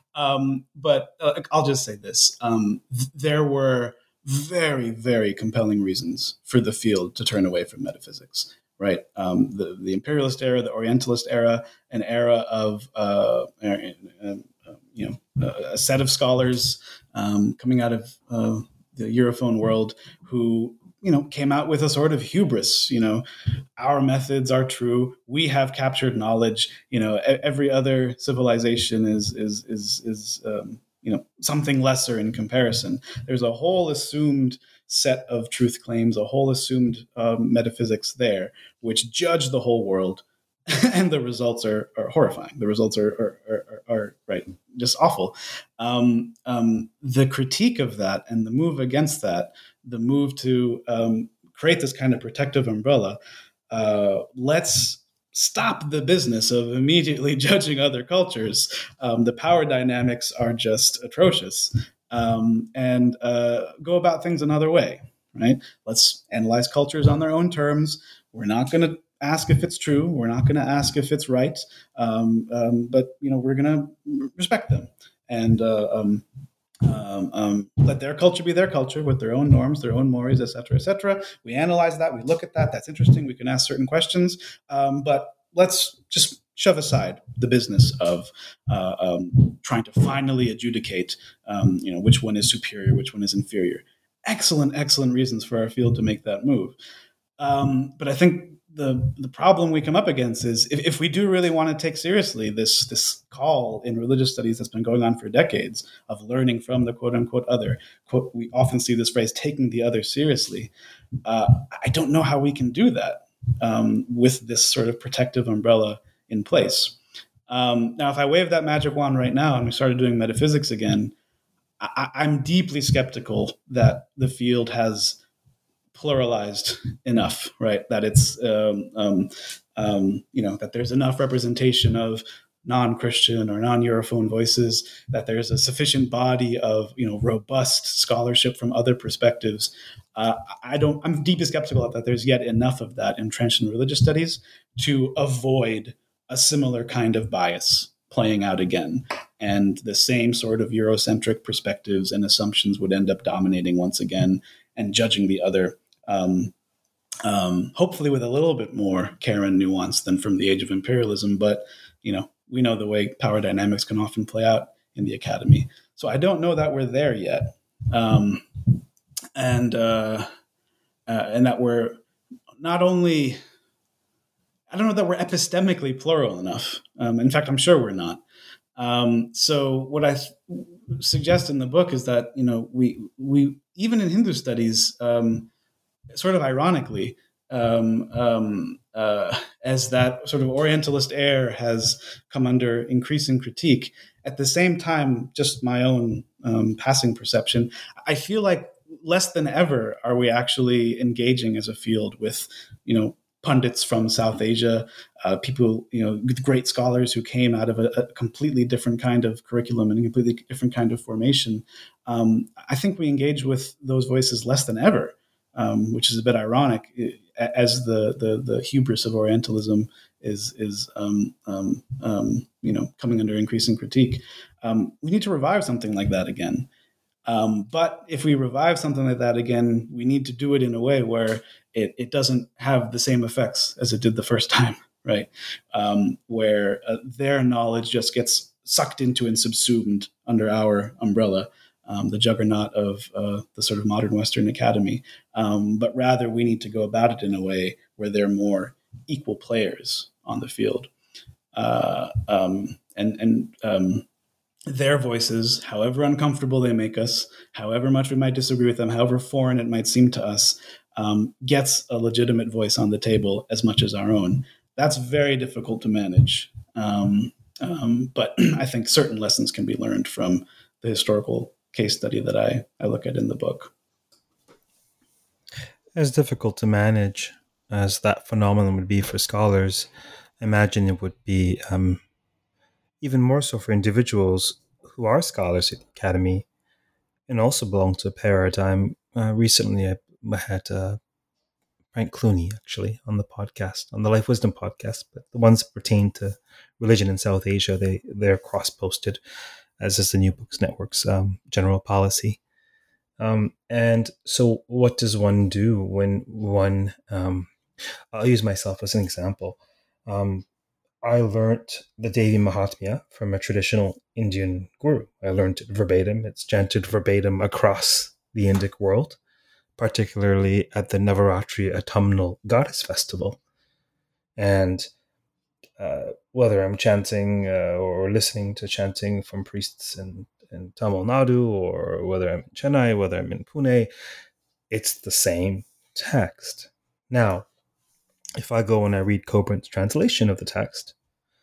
Um, but uh, I'll just say this. Um, th- there were very, very compelling reasons for the field to turn away from metaphysics. Right, um, the the imperialist era, the Orientalist era, an era of uh, uh, uh, you know a set of scholars um, coming out of uh, the Europhone world who you know came out with a sort of hubris. You know, our methods are true. We have captured knowledge. You know, every other civilization is is is is um, you know something lesser in comparison. There's a whole assumed set of truth claims, a whole assumed um, metaphysics there, which judge the whole world, and the results are, are horrifying. The results are, are, are, are, are right, just awful. Um, um, the critique of that and the move against that, the move to um, create this kind of protective umbrella, uh, let's stop the business of immediately judging other cultures. Um, the power dynamics are just atrocious. Um, and uh, go about things another way, right? Let's analyze cultures on their own terms. We're not going to ask if it's true. We're not going to ask if it's right. Um, um, but you know, we're going to respect them and uh, um, um, um, let their culture be their culture with their own norms, their own mores, et cetera, et cetera. We analyze that. We look at that. That's interesting. We can ask certain questions. Um, but let's just shove aside the business of uh, um, trying to finally adjudicate, um, you know, which one is superior, which one is inferior. Excellent, excellent reasons for our field to make that move. Um, but I think the the problem we come up against is if, if we do really want to take seriously this this call in religious studies that's been going on for decades of learning from the quote unquote other, quote, we often see this phrase, taking the other seriously. Uh, I don't know how we can do that um, with this sort of protective umbrella in place. Um, now, if I wave that magic wand right now and we started doing metaphysics again, I, I'm deeply skeptical that the field has pluralized enough, right? That it's, um, um, um, you know, that there's enough representation of non-Christian or non-Europhone voices, that there's a sufficient body of, you know, robust scholarship from other perspectives. Uh, I don't, I'm deeply skeptical that there's yet enough of that entrenched in religious studies to avoid a similar kind of bias playing out again. And the same sort of Eurocentric perspectives and assumptions would end up dominating once again and judging the other, um, um, hopefully with a little bit more care and nuance than from the age of imperialism. But, you know, we know the way power dynamics can often play out in the academy. So I don't know that we're there yet. Um, and, uh, uh, and that we're not only... I don't know that we're epistemically plural enough. Um, in fact, I'm sure we're not. Um, so what I th- suggest in the book is that, you know, we, we even in Hindu studies, um, sort of ironically, um, um, uh, as that sort of Orientalist air has come under increasing critique, at the same time, just my own um, passing perception, I feel like less than ever are we actually engaging as a field with, you know, pundits from South Asia, uh, people, you know, great scholars who came out of a, a completely different kind of curriculum and a completely different kind of formation. Um, I think we engage with those voices less than ever, um, which is a bit ironic, as the the, the hubris of Orientalism is is um, um, um, you know, coming under increasing critique. Um, we need to revive something like that again. Um, but if we revive something like that again, we need to do it in a way where it, it doesn't have the same effects as it did the first time, right? Um, where uh, their knowledge just gets sucked into and subsumed under our umbrella, um, the juggernaut of uh, the sort of modern Western academy. Um, but rather, we need to go about it in a way where they're more equal players on the field. Uh, um, and and um, their voices, however uncomfortable they make us, however much we might disagree with them, however foreign it might seem to us, um, gets a legitimate voice on the table as much as our own. That's very difficult to manage. Um, um, but I think certain lessons can be learned from the historical case study that I, I look at in the book. As difficult to manage as that phenomenon would be for scholars, I imagine it would be um, even more so for individuals who are scholars at the academy and also belong to a paradigm. Uh, recently, I, I had uh, Frank Clooney, actually, on the podcast, on the Life Wisdom podcast, but the ones that pertain to religion in South Asia, they, they're cross-posted, as is the New Books Network's um, general policy. Um, and so what does one do when one, um, I'll use myself as an example. Um, I learned the Devi Mahatmya from a traditional Indian guru. I learned it verbatim. It's chanted verbatim across the Indic world, particularly at the Navaratri autumnal goddess festival. And uh, whether I'm chanting uh, or listening to chanting from priests in, in Tamil Nadu, or whether I'm in Chennai, whether I'm in Pune, it's the same text. Now, if I go and I read Coburn's translation of the text,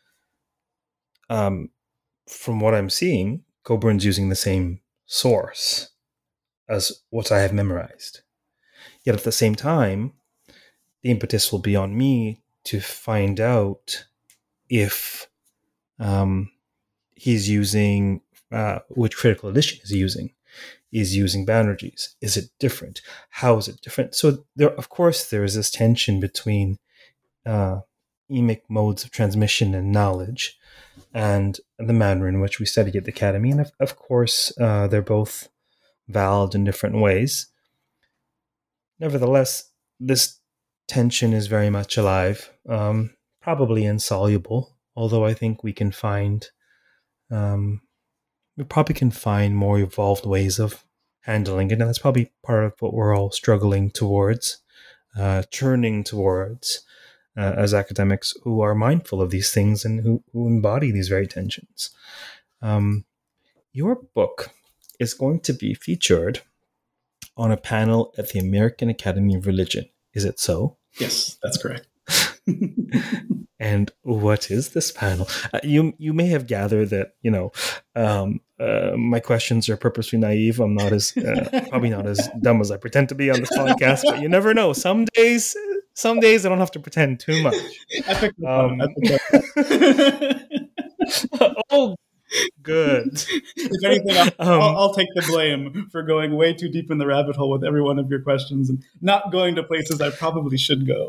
Um, from what I'm seeing, Coburn's using the same source as what I have memorized. Yet at the same time, the impetus will be on me to find out if um, he's using, uh, which critical edition is he using? Is he using Banerjee's? Is it different? How is it different? So there, of course, there is this tension between uh, emic modes of transmission and knowledge, and the manner in which we study at the academy. And of, of course, uh, they're both valid in different ways. Nevertheless, this tension is very much alive, um, probably insoluble, although I think we can find, um, we probably can find more evolved ways of handling it. And that's probably part of what we're all struggling towards, uh, turning towards, Uh, as academics who are mindful of these things and who, who embody these very tensions. Um, your book is going to be featured on a panel at the American Academy of Religion. Is it so? Yes, that's correct. And what is this panel? Uh, you you may have gathered that, you know, um, uh, my questions are purposely naive. I'm not as uh, probably not as dumb as I pretend to be on this podcast, but you never know. Some days, some days I don't have to pretend too much. I picked Um, I picked oh, good. If anything, I'll, Um, I'll, I'll take the blame for going way too deep in the rabbit hole with every one of your questions and not going to places I probably should go.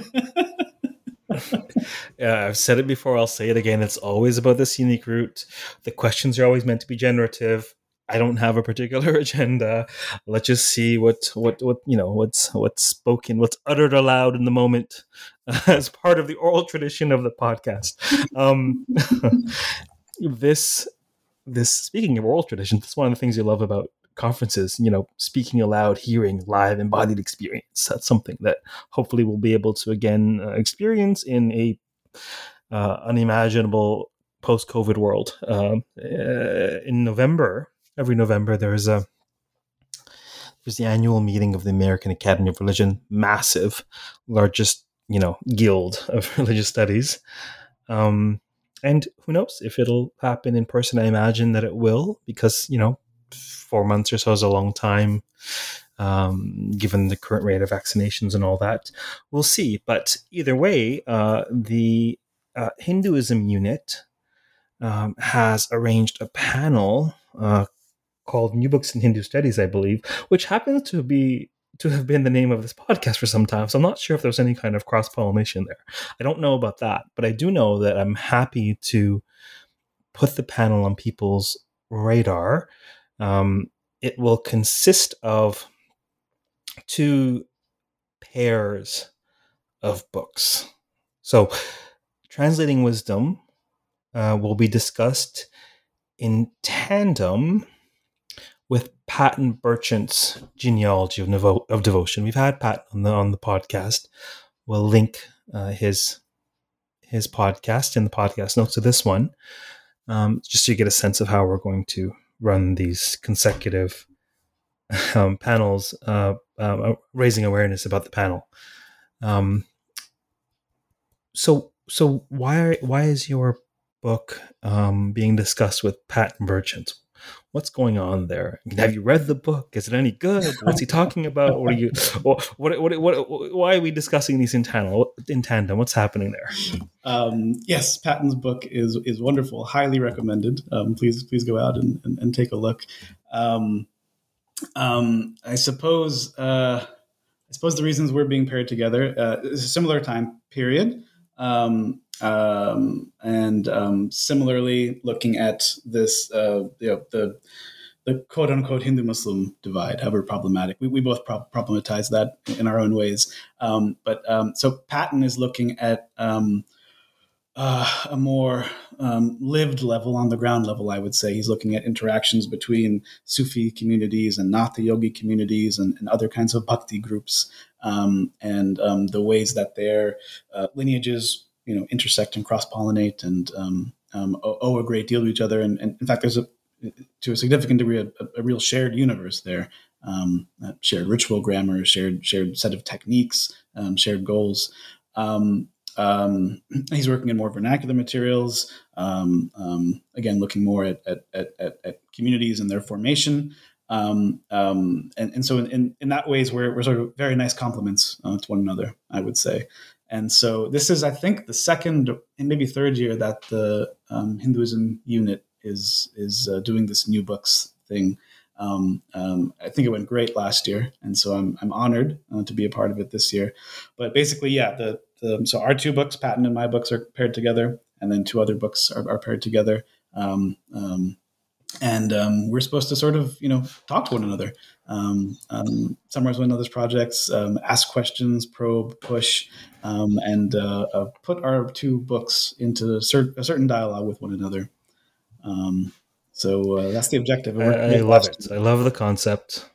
Yeah, I've said it before. I'll say it again. It's always about this unique route. The questions are always meant to be generative. I don't have a particular agenda. Let's just see what what what you know what's what's spoken, what's uttered aloud in the moment, uh, as part of the oral tradition of the podcast. Um, this this speaking of oral traditions, that's one of the things you love about conferences. You know, speaking aloud, hearing live, embodied experience. That's something that hopefully we'll be able to again uh, experience in a uh, unimaginable post-COVID world. Um, uh, in November, every November, there's a there's the annual meeting of the American Academy of Religion, massive, largest you know guild of religious studies. Um, and who knows if it'll happen in person? I imagine that it will, because you know. Four months or so is a long time. um, given the current rate of vaccinations and all that. We'll see. But either way, uh, the uh, Hinduism unit um, has arranged a panel uh, called New Books in Hindu Studies, I believe, which happens to be to have been the name of this podcast for some time. So I'm not sure if there's any kind of cross-pollination there. I don't know about that, but I do know that I'm happy to put the panel on people's radar. Um, it will consist of two pairs of books. So Translating Wisdom uh, will be discussed in tandem with Patton Burchant's Genealogy of, Nevo- of Devotion. We've had Pat on the on the podcast. We'll link uh, his his podcast in the podcast notes to this one, um, just so you get a sense of how we're going to run these consecutive um, panels, uh, uh, raising awareness about the panel. Um, so so why why is your book um, being discussed with Patton Burchant? What's going on there? Have you read the book? Is it any good? What's he talking about? What are you? What? What? What? what why are we discussing these in tandem? In tandem, what's happening there? Um, yes, Patton's book is is wonderful. Highly recommended. Um, please, please go out and, and, and take a look. Um, um, I suppose. Uh, I suppose the reasons we're being paired together uh, is a similar time period. Um, um, and um, similarly, looking at this, uh, you know, the the quote unquote Hindu Muslim divide, however problematic. We, we both pro- problematize that in our own ways. Um, but um, so Patton is looking at um, uh, a more um, lived level, on the ground level, I would say. He's looking at interactions between Sufi communities and Natha yogi communities and, and other kinds of bhakti groups, um, and um, the ways that their uh, lineages, you know, intersect and cross-pollinate and um, um, owe a great deal to each other. And, and in fact, there's a, to a significant degree, a, a real shared universe there, um, shared ritual grammar, shared shared set of techniques, um, shared goals. Um, um, he's working in more vernacular materials, um, um, again, looking more at, at, at, at communities and their formation. Um, um, and, and so in, in that ways, we're, we're sort of very nice complements uh, to one another, I would say. And so this is, I think, the second and maybe third year that the um, Hinduism unit is is uh, doing this new books thing. Um, um, I think it went great last year, and so I'm I'm honored uh, to be a part of it this year. But basically, yeah, the, the so our two books, Patton and my books, are paired together, and then two other books are, are paired together. Um, um, And um, we're supposed to sort of, you know, talk to one another, um, um, summarize one another's projects, um, ask questions, probe, push, um, and uh, uh, put our two books into cer- a certain dialogue with one another. Um, so uh, that's the objective. I, I love it. I love the concept.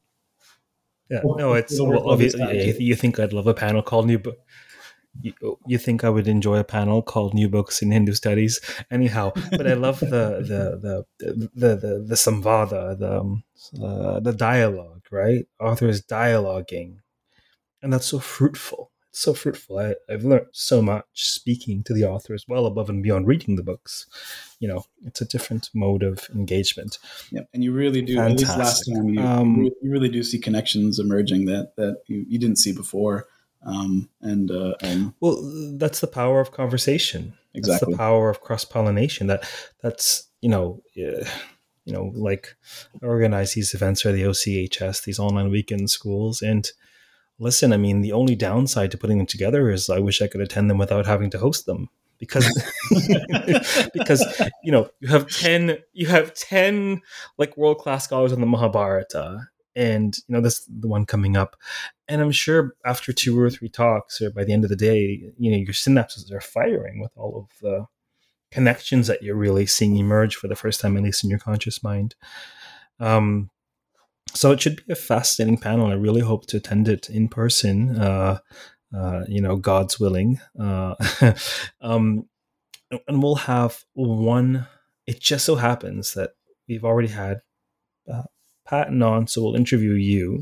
Yeah, no, it's well, obviously, you think I'd love a panel called New Book. You, you think I would enjoy a panel called New Books in Hindu Studies? Anyhow, but I love the the the the the, the samvada, the um, uh, the dialogue, right? Authors dialoguing, and that's so fruitful. It's so fruitful. I, I've learned so much speaking to the authors, well above and beyond reading the books. You know, it's a different mode of engagement. Yeah, and you really do. Fantastic. At least last time, you, um, you, really, you really do see connections emerging that that you, you didn't see before. Um, and, uh, and well, that's the power of conversation. Exactly. That's the power of cross-pollination. That that's, you know, uh, you know, like I organize these events for the O C H S, these online weekend schools. And listen, I mean, the only downside to putting them together is I wish I could attend them without having to host them. Because, because you know, you have ten, you have ten like world-class scholars on the Mahabharata, and you know this the one coming up, and I'm sure after two or three talks, or by the end of the day, you know your synapses are firing with all of the connections that you're really seeing emerge for the first time, at least in your conscious mind. Um, so it should be a fascinating panel. I really hope to attend it in person. Uh, uh, you know, God's willing. Uh, um, and we'll have one. It just so happens that we've already had uh, Patton on, so we'll interview you.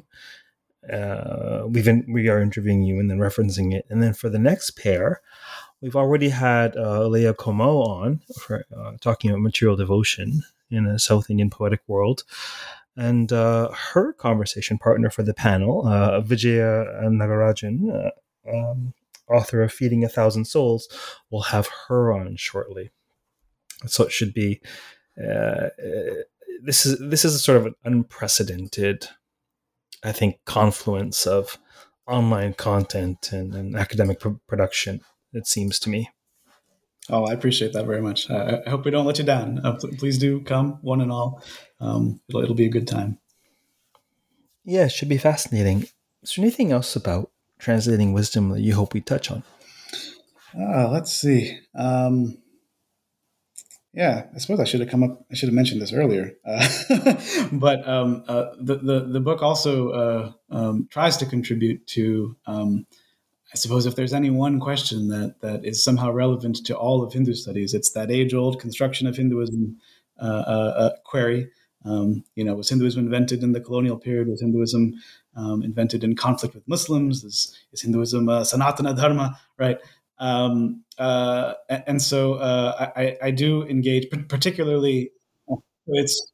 Uh, we've in, we are interviewing you and then referencing it. And then for the next pair, we've already had uh, Leah Como on for uh, talking about material devotion in a South Indian poetic world. And uh, her conversation partner for the panel, uh, Vijaya Nagarajan, uh, um, author of Feeding a Thousand Souls, will have her on shortly. So it should be uh, this is this is a sort of an unprecedented, I think, confluence of online content and, and academic pr- production. It seems to me. Oh, I appreciate that very much. I, I hope we don't let you down. Uh, pl- please do come, one and all. Um, it'll, it'll be a good time. Yeah, it should be fascinating. Is there anything else about translating wisdom that you hope we touch on? Uh, let's see. Um, yeah, I suppose I should have come up. I should have mentioned this earlier. Uh, but um, uh, the, the the book also uh, um, tries to contribute to. Um, I suppose if there's any one question that that is somehow relevant to all of Hindu studies, it's that age-old construction of Hinduism uh, uh, uh, query. Um, you know, was Hinduism invented in the colonial period? Was Hinduism um, invented in conflict with Muslims? Is, is Hinduism uh, Sanatana Dharma? Right. Um, uh, and so uh, I, I do engage, particularly. It's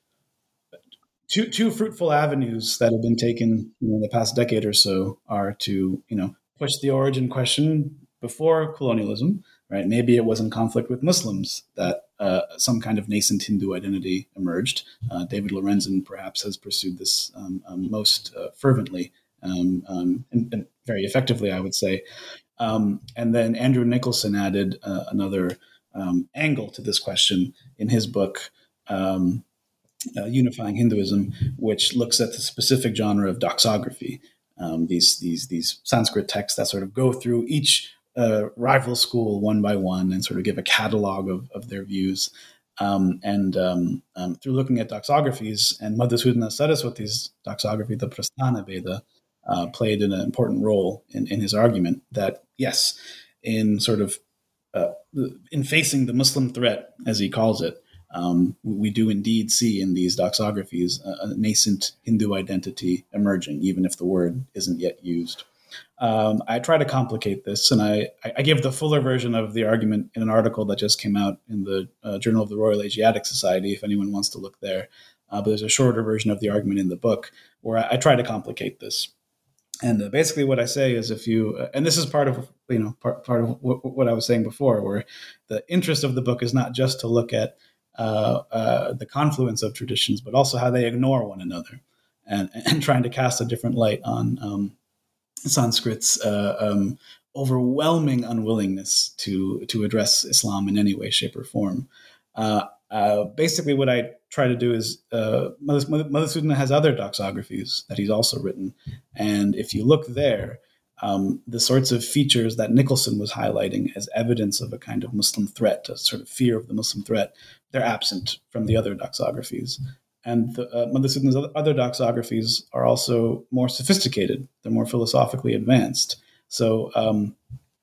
two two fruitful avenues that have been taken you know, in the past decade or so are to you know push the origin question before colonialism, right? Maybe it was in conflict with Muslims that uh, some kind of nascent Hindu identity emerged. Uh, David Lorenzen perhaps has pursued this um, um, most uh, fervently um, um, and, and very effectively, I would say. Um, and then Andrew Nicholson added uh, another um, angle to this question in his book, um, uh, Unifying Hinduism, which looks at the specific genre of doxography, um, these these these Sanskrit texts that sort of go through each uh, rival school one by one and sort of give a catalog of, of their views. Um, and um, um, through looking at doxographies, and Madhusudana Saraswati's doxography, the Prasthana Veda, uh, played an important role in, in his argument that, yes, in sort of uh, in facing the Muslim threat, as he calls it, um, we do indeed see in these doxographies a, a nascent Hindu identity emerging, even if the word isn't yet used. Um, I try to complicate this, and I, I give the fuller version of the argument in an article that just came out in the uh, Journal of the Royal Asiatic Society, if anyone wants to look there. Uh, but there's a shorter version of the argument in the book where I, I try to complicate this. And uh, basically what I say is if you, uh, and this is part of, you know, part, part of w- what I was saying before, where the interest of the book is not just to look at uh, uh, the confluence of traditions, but also how they ignore one another and, and trying to cast a different light on um, Sanskrit's uh, um, overwhelming unwillingness to, to address Islam in any way, shape, or form. Uh, uh, basically, what I try to do is uh, Madhusudana has other doxographies that he's also written. And if you look there, um, the sorts of features that Nicholson was highlighting as evidence of a kind of Muslim threat, a sort of fear of the Muslim threat, they're absent from the other doxographies. And the, uh, Madhusudana's other doxographies are also more sophisticated. They're more philosophically advanced. So um,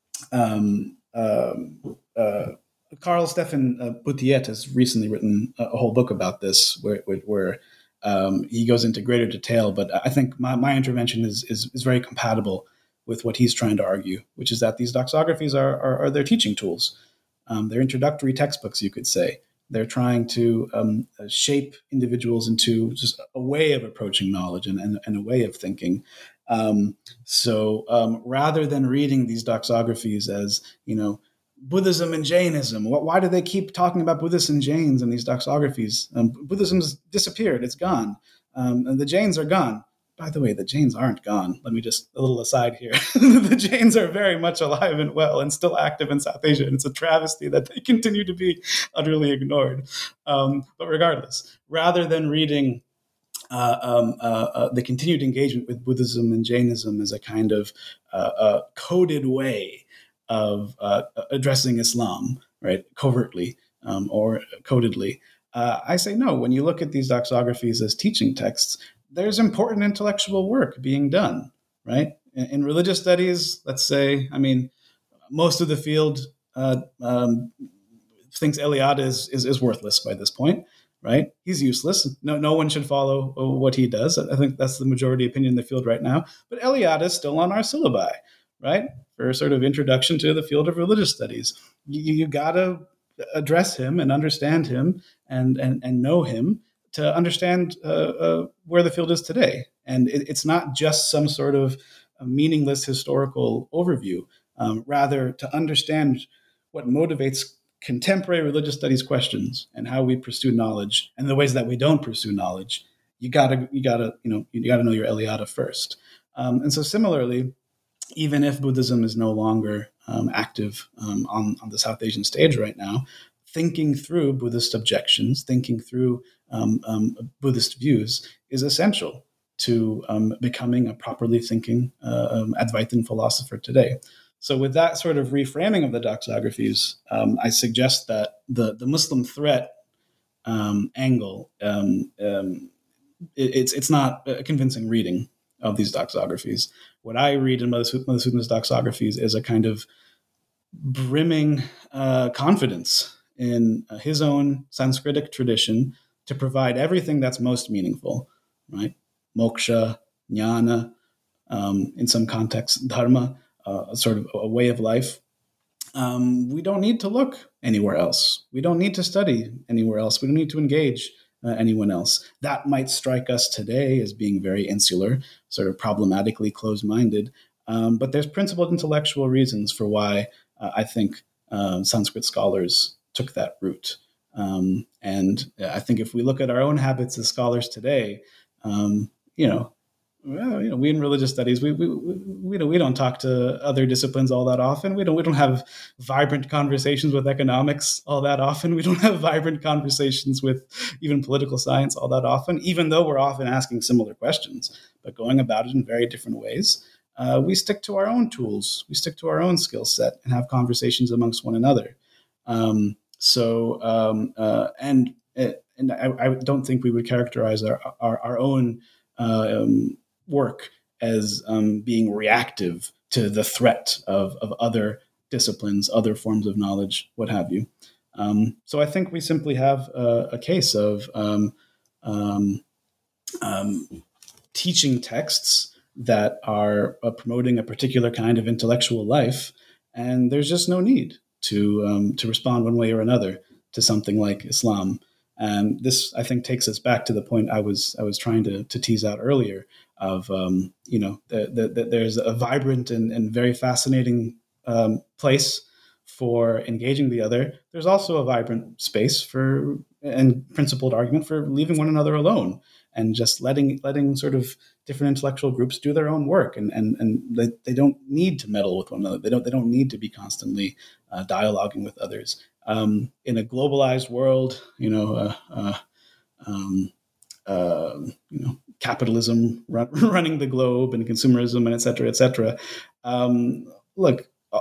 um, um, uh, Carl Stefan uh, Boutiet has recently written a, a whole book about this, where, where, where um, he goes into greater detail. But I think my, my intervention is, is is very compatible with what he's trying to argue, which is that these doxographies are are, are their teaching tools. Um, they're introductory textbooks, you could say. They're trying to um, shape individuals into just a way of approaching knowledge and, and, and a way of thinking. Um, so um, rather than reading these doxographies as, you know, Buddhism and Jainism, what, why do they keep talking about Buddhists and Jains in these doxographies? Um, Buddhism's disappeared. It's gone. Um, and the Jains are gone. By the way, the Jains aren't gone. Let me just, a little aside here. The Jains are very much alive and well and still active in South Asia. And it's a travesty that they continue to be utterly ignored. Um, but regardless, rather than reading uh, um, uh, uh, the continued engagement with Buddhism and Jainism as a kind of uh, uh, coded way of uh, addressing Islam, right, covertly um, or codedly, uh, I say no. When you look at these doxographies as teaching texts, there's important intellectual work being done, right? In, in religious studies, let's say, I mean, most of the field uh, um, thinks Eliade is, is is worthless by this point, right? He's useless. No, no one should follow what he does. I think that's the majority opinion in the field right now. But Eliade is still on our syllabi, right? For a sort of introduction to the field of religious studies. You, you got to address him and understand him and, and, and know him to understand uh, uh, where the field is today. And it, it's not just some sort of meaningless historical overview, um, rather to understand what motivates contemporary religious studies questions and how we pursue knowledge and the ways that we don't pursue knowledge. You gotta, you gotta, you know, you gotta know your Eliade first. Um, and so similarly, even if Buddhism is no longer um, active um, on, on the South Asian stage right now, thinking through Buddhist objections, thinking through um, um, Buddhist views is essential to um, becoming a properly thinking uh, um, Advaitin philosopher today. So with that sort of reframing of the doxographies, um, I suggest that the, the Muslim threat um, angle, um, um, it, it's, it's not a convincing reading of these doxographies. What I read in Madhusudana's doxographies is a kind of brimming uh, confidence in uh, his own Sanskritic tradition to provide everything that's most meaningful, right? Moksha, jnana, um, in some contexts, dharma, uh, a sort of a way of life. Um, we don't need to look anywhere else. We don't need to study anywhere else. We don't need to engage uh, anyone else. That might strike us today as being very insular, sort of problematically closed-minded. Um, but there's principled intellectual reasons for why uh, I think uh, Sanskrit scholars took that route. Um, and I think if we look at our own habits as scholars today, um, you know, well, you know, we in religious studies, we we we don't we don't talk to other disciplines all that often. We don't we don't have vibrant conversations with economics all that often. We don't have vibrant conversations with even political science all that often, even though we're often asking similar questions, but going about it in very different ways. Uh, we stick to our own tools. We stick to our own skill set and have conversations amongst one another. Um, so um, uh, and and I, I don't think we would characterize our our, our own uh, um, work as um, being reactive to the threat of, of other disciplines, other forms of knowledge, what have you. Um, so I think we simply have a, a case of um, um, um, teaching texts that are uh, promoting a particular kind of intellectual life, and there's just no need to um, to respond one way or another to something like Islam. And this, I think, takes us back to the point I was I was trying to, to tease out earlier of, um, you know, the, the, the, there's a vibrant and, and very fascinating um, place for engaging the other. There's also a vibrant space for and principled argument for leaving one another alone and just letting letting sort of different intellectual groups do their own work, and and and they, they don't need to meddle with one another. They don't they don't need to be constantly uh, dialoguing with others. Um, in a globalized world, you know, uh, uh, um, uh, you know, capitalism run, running the globe and consumerism and et cetera, et cetera. Um, look, uh,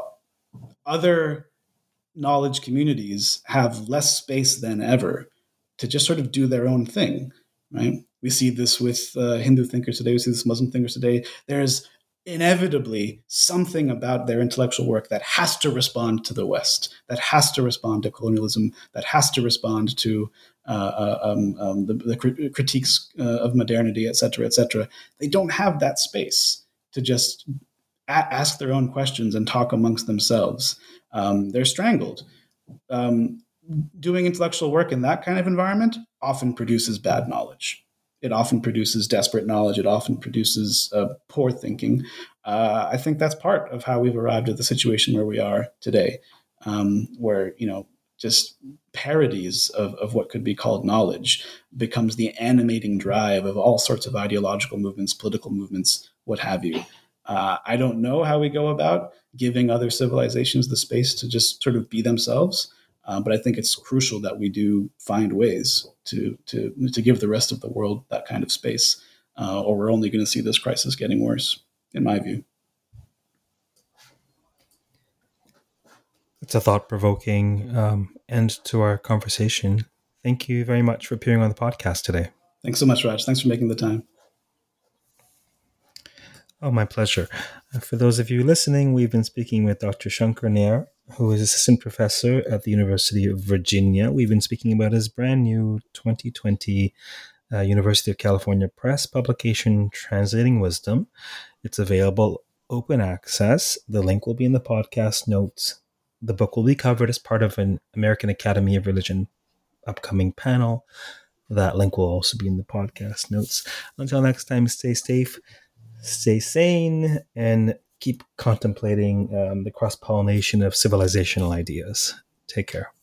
other knowledge communities have less space than ever to just sort of do their own thing, right? We see this with uh, Hindu thinkers today. We see this with Muslim thinkers today. There's inevitably something about their intellectual work that has to respond to the West, that has to respond to colonialism, that has to respond to uh, um, um, the, the critiques uh, of modernity, et cetera, et cetera. They don't have that space to just a- ask their own questions and talk amongst themselves. Um, they're strangled. Um, doing intellectual work in that kind of environment often produces bad knowledge. It often produces desperate knowledge. It often produces uh, poor thinking. Uh, I think that's part of how we've arrived at the situation where we are today, um, where, you know, just parodies of, of what could be called knowledge becomes the animating drive of all sorts of ideological movements, political movements, what have you. Uh, I don't know how we go about giving other civilizations the space to just sort of be themselves. Uh, but I think it's crucial that we do find ways to to to give the rest of the world that kind of space, uh, or we're only going to see this crisis getting worse, in my view. It's a thought-provoking um, end to our conversation. Thank you very much for appearing on the podcast today. Thanks so much, Raj. Thanks for making the time. Oh, my pleasure. Uh, for those of you listening, we've been speaking with Doctor Shankar Nair, who is assistant professor at the University of Virginia. We've been speaking about his brand new twenty twenty uh, University of California Press publication, Translating Wisdom. It's available open access. The link will be in the podcast notes. The book will be covered as part of an American Academy of Religion upcoming panel. That link will also be in the podcast notes. Until next time, stay safe, stay sane, and keep contemplating um, the cross-pollination of civilizational ideas. Take care.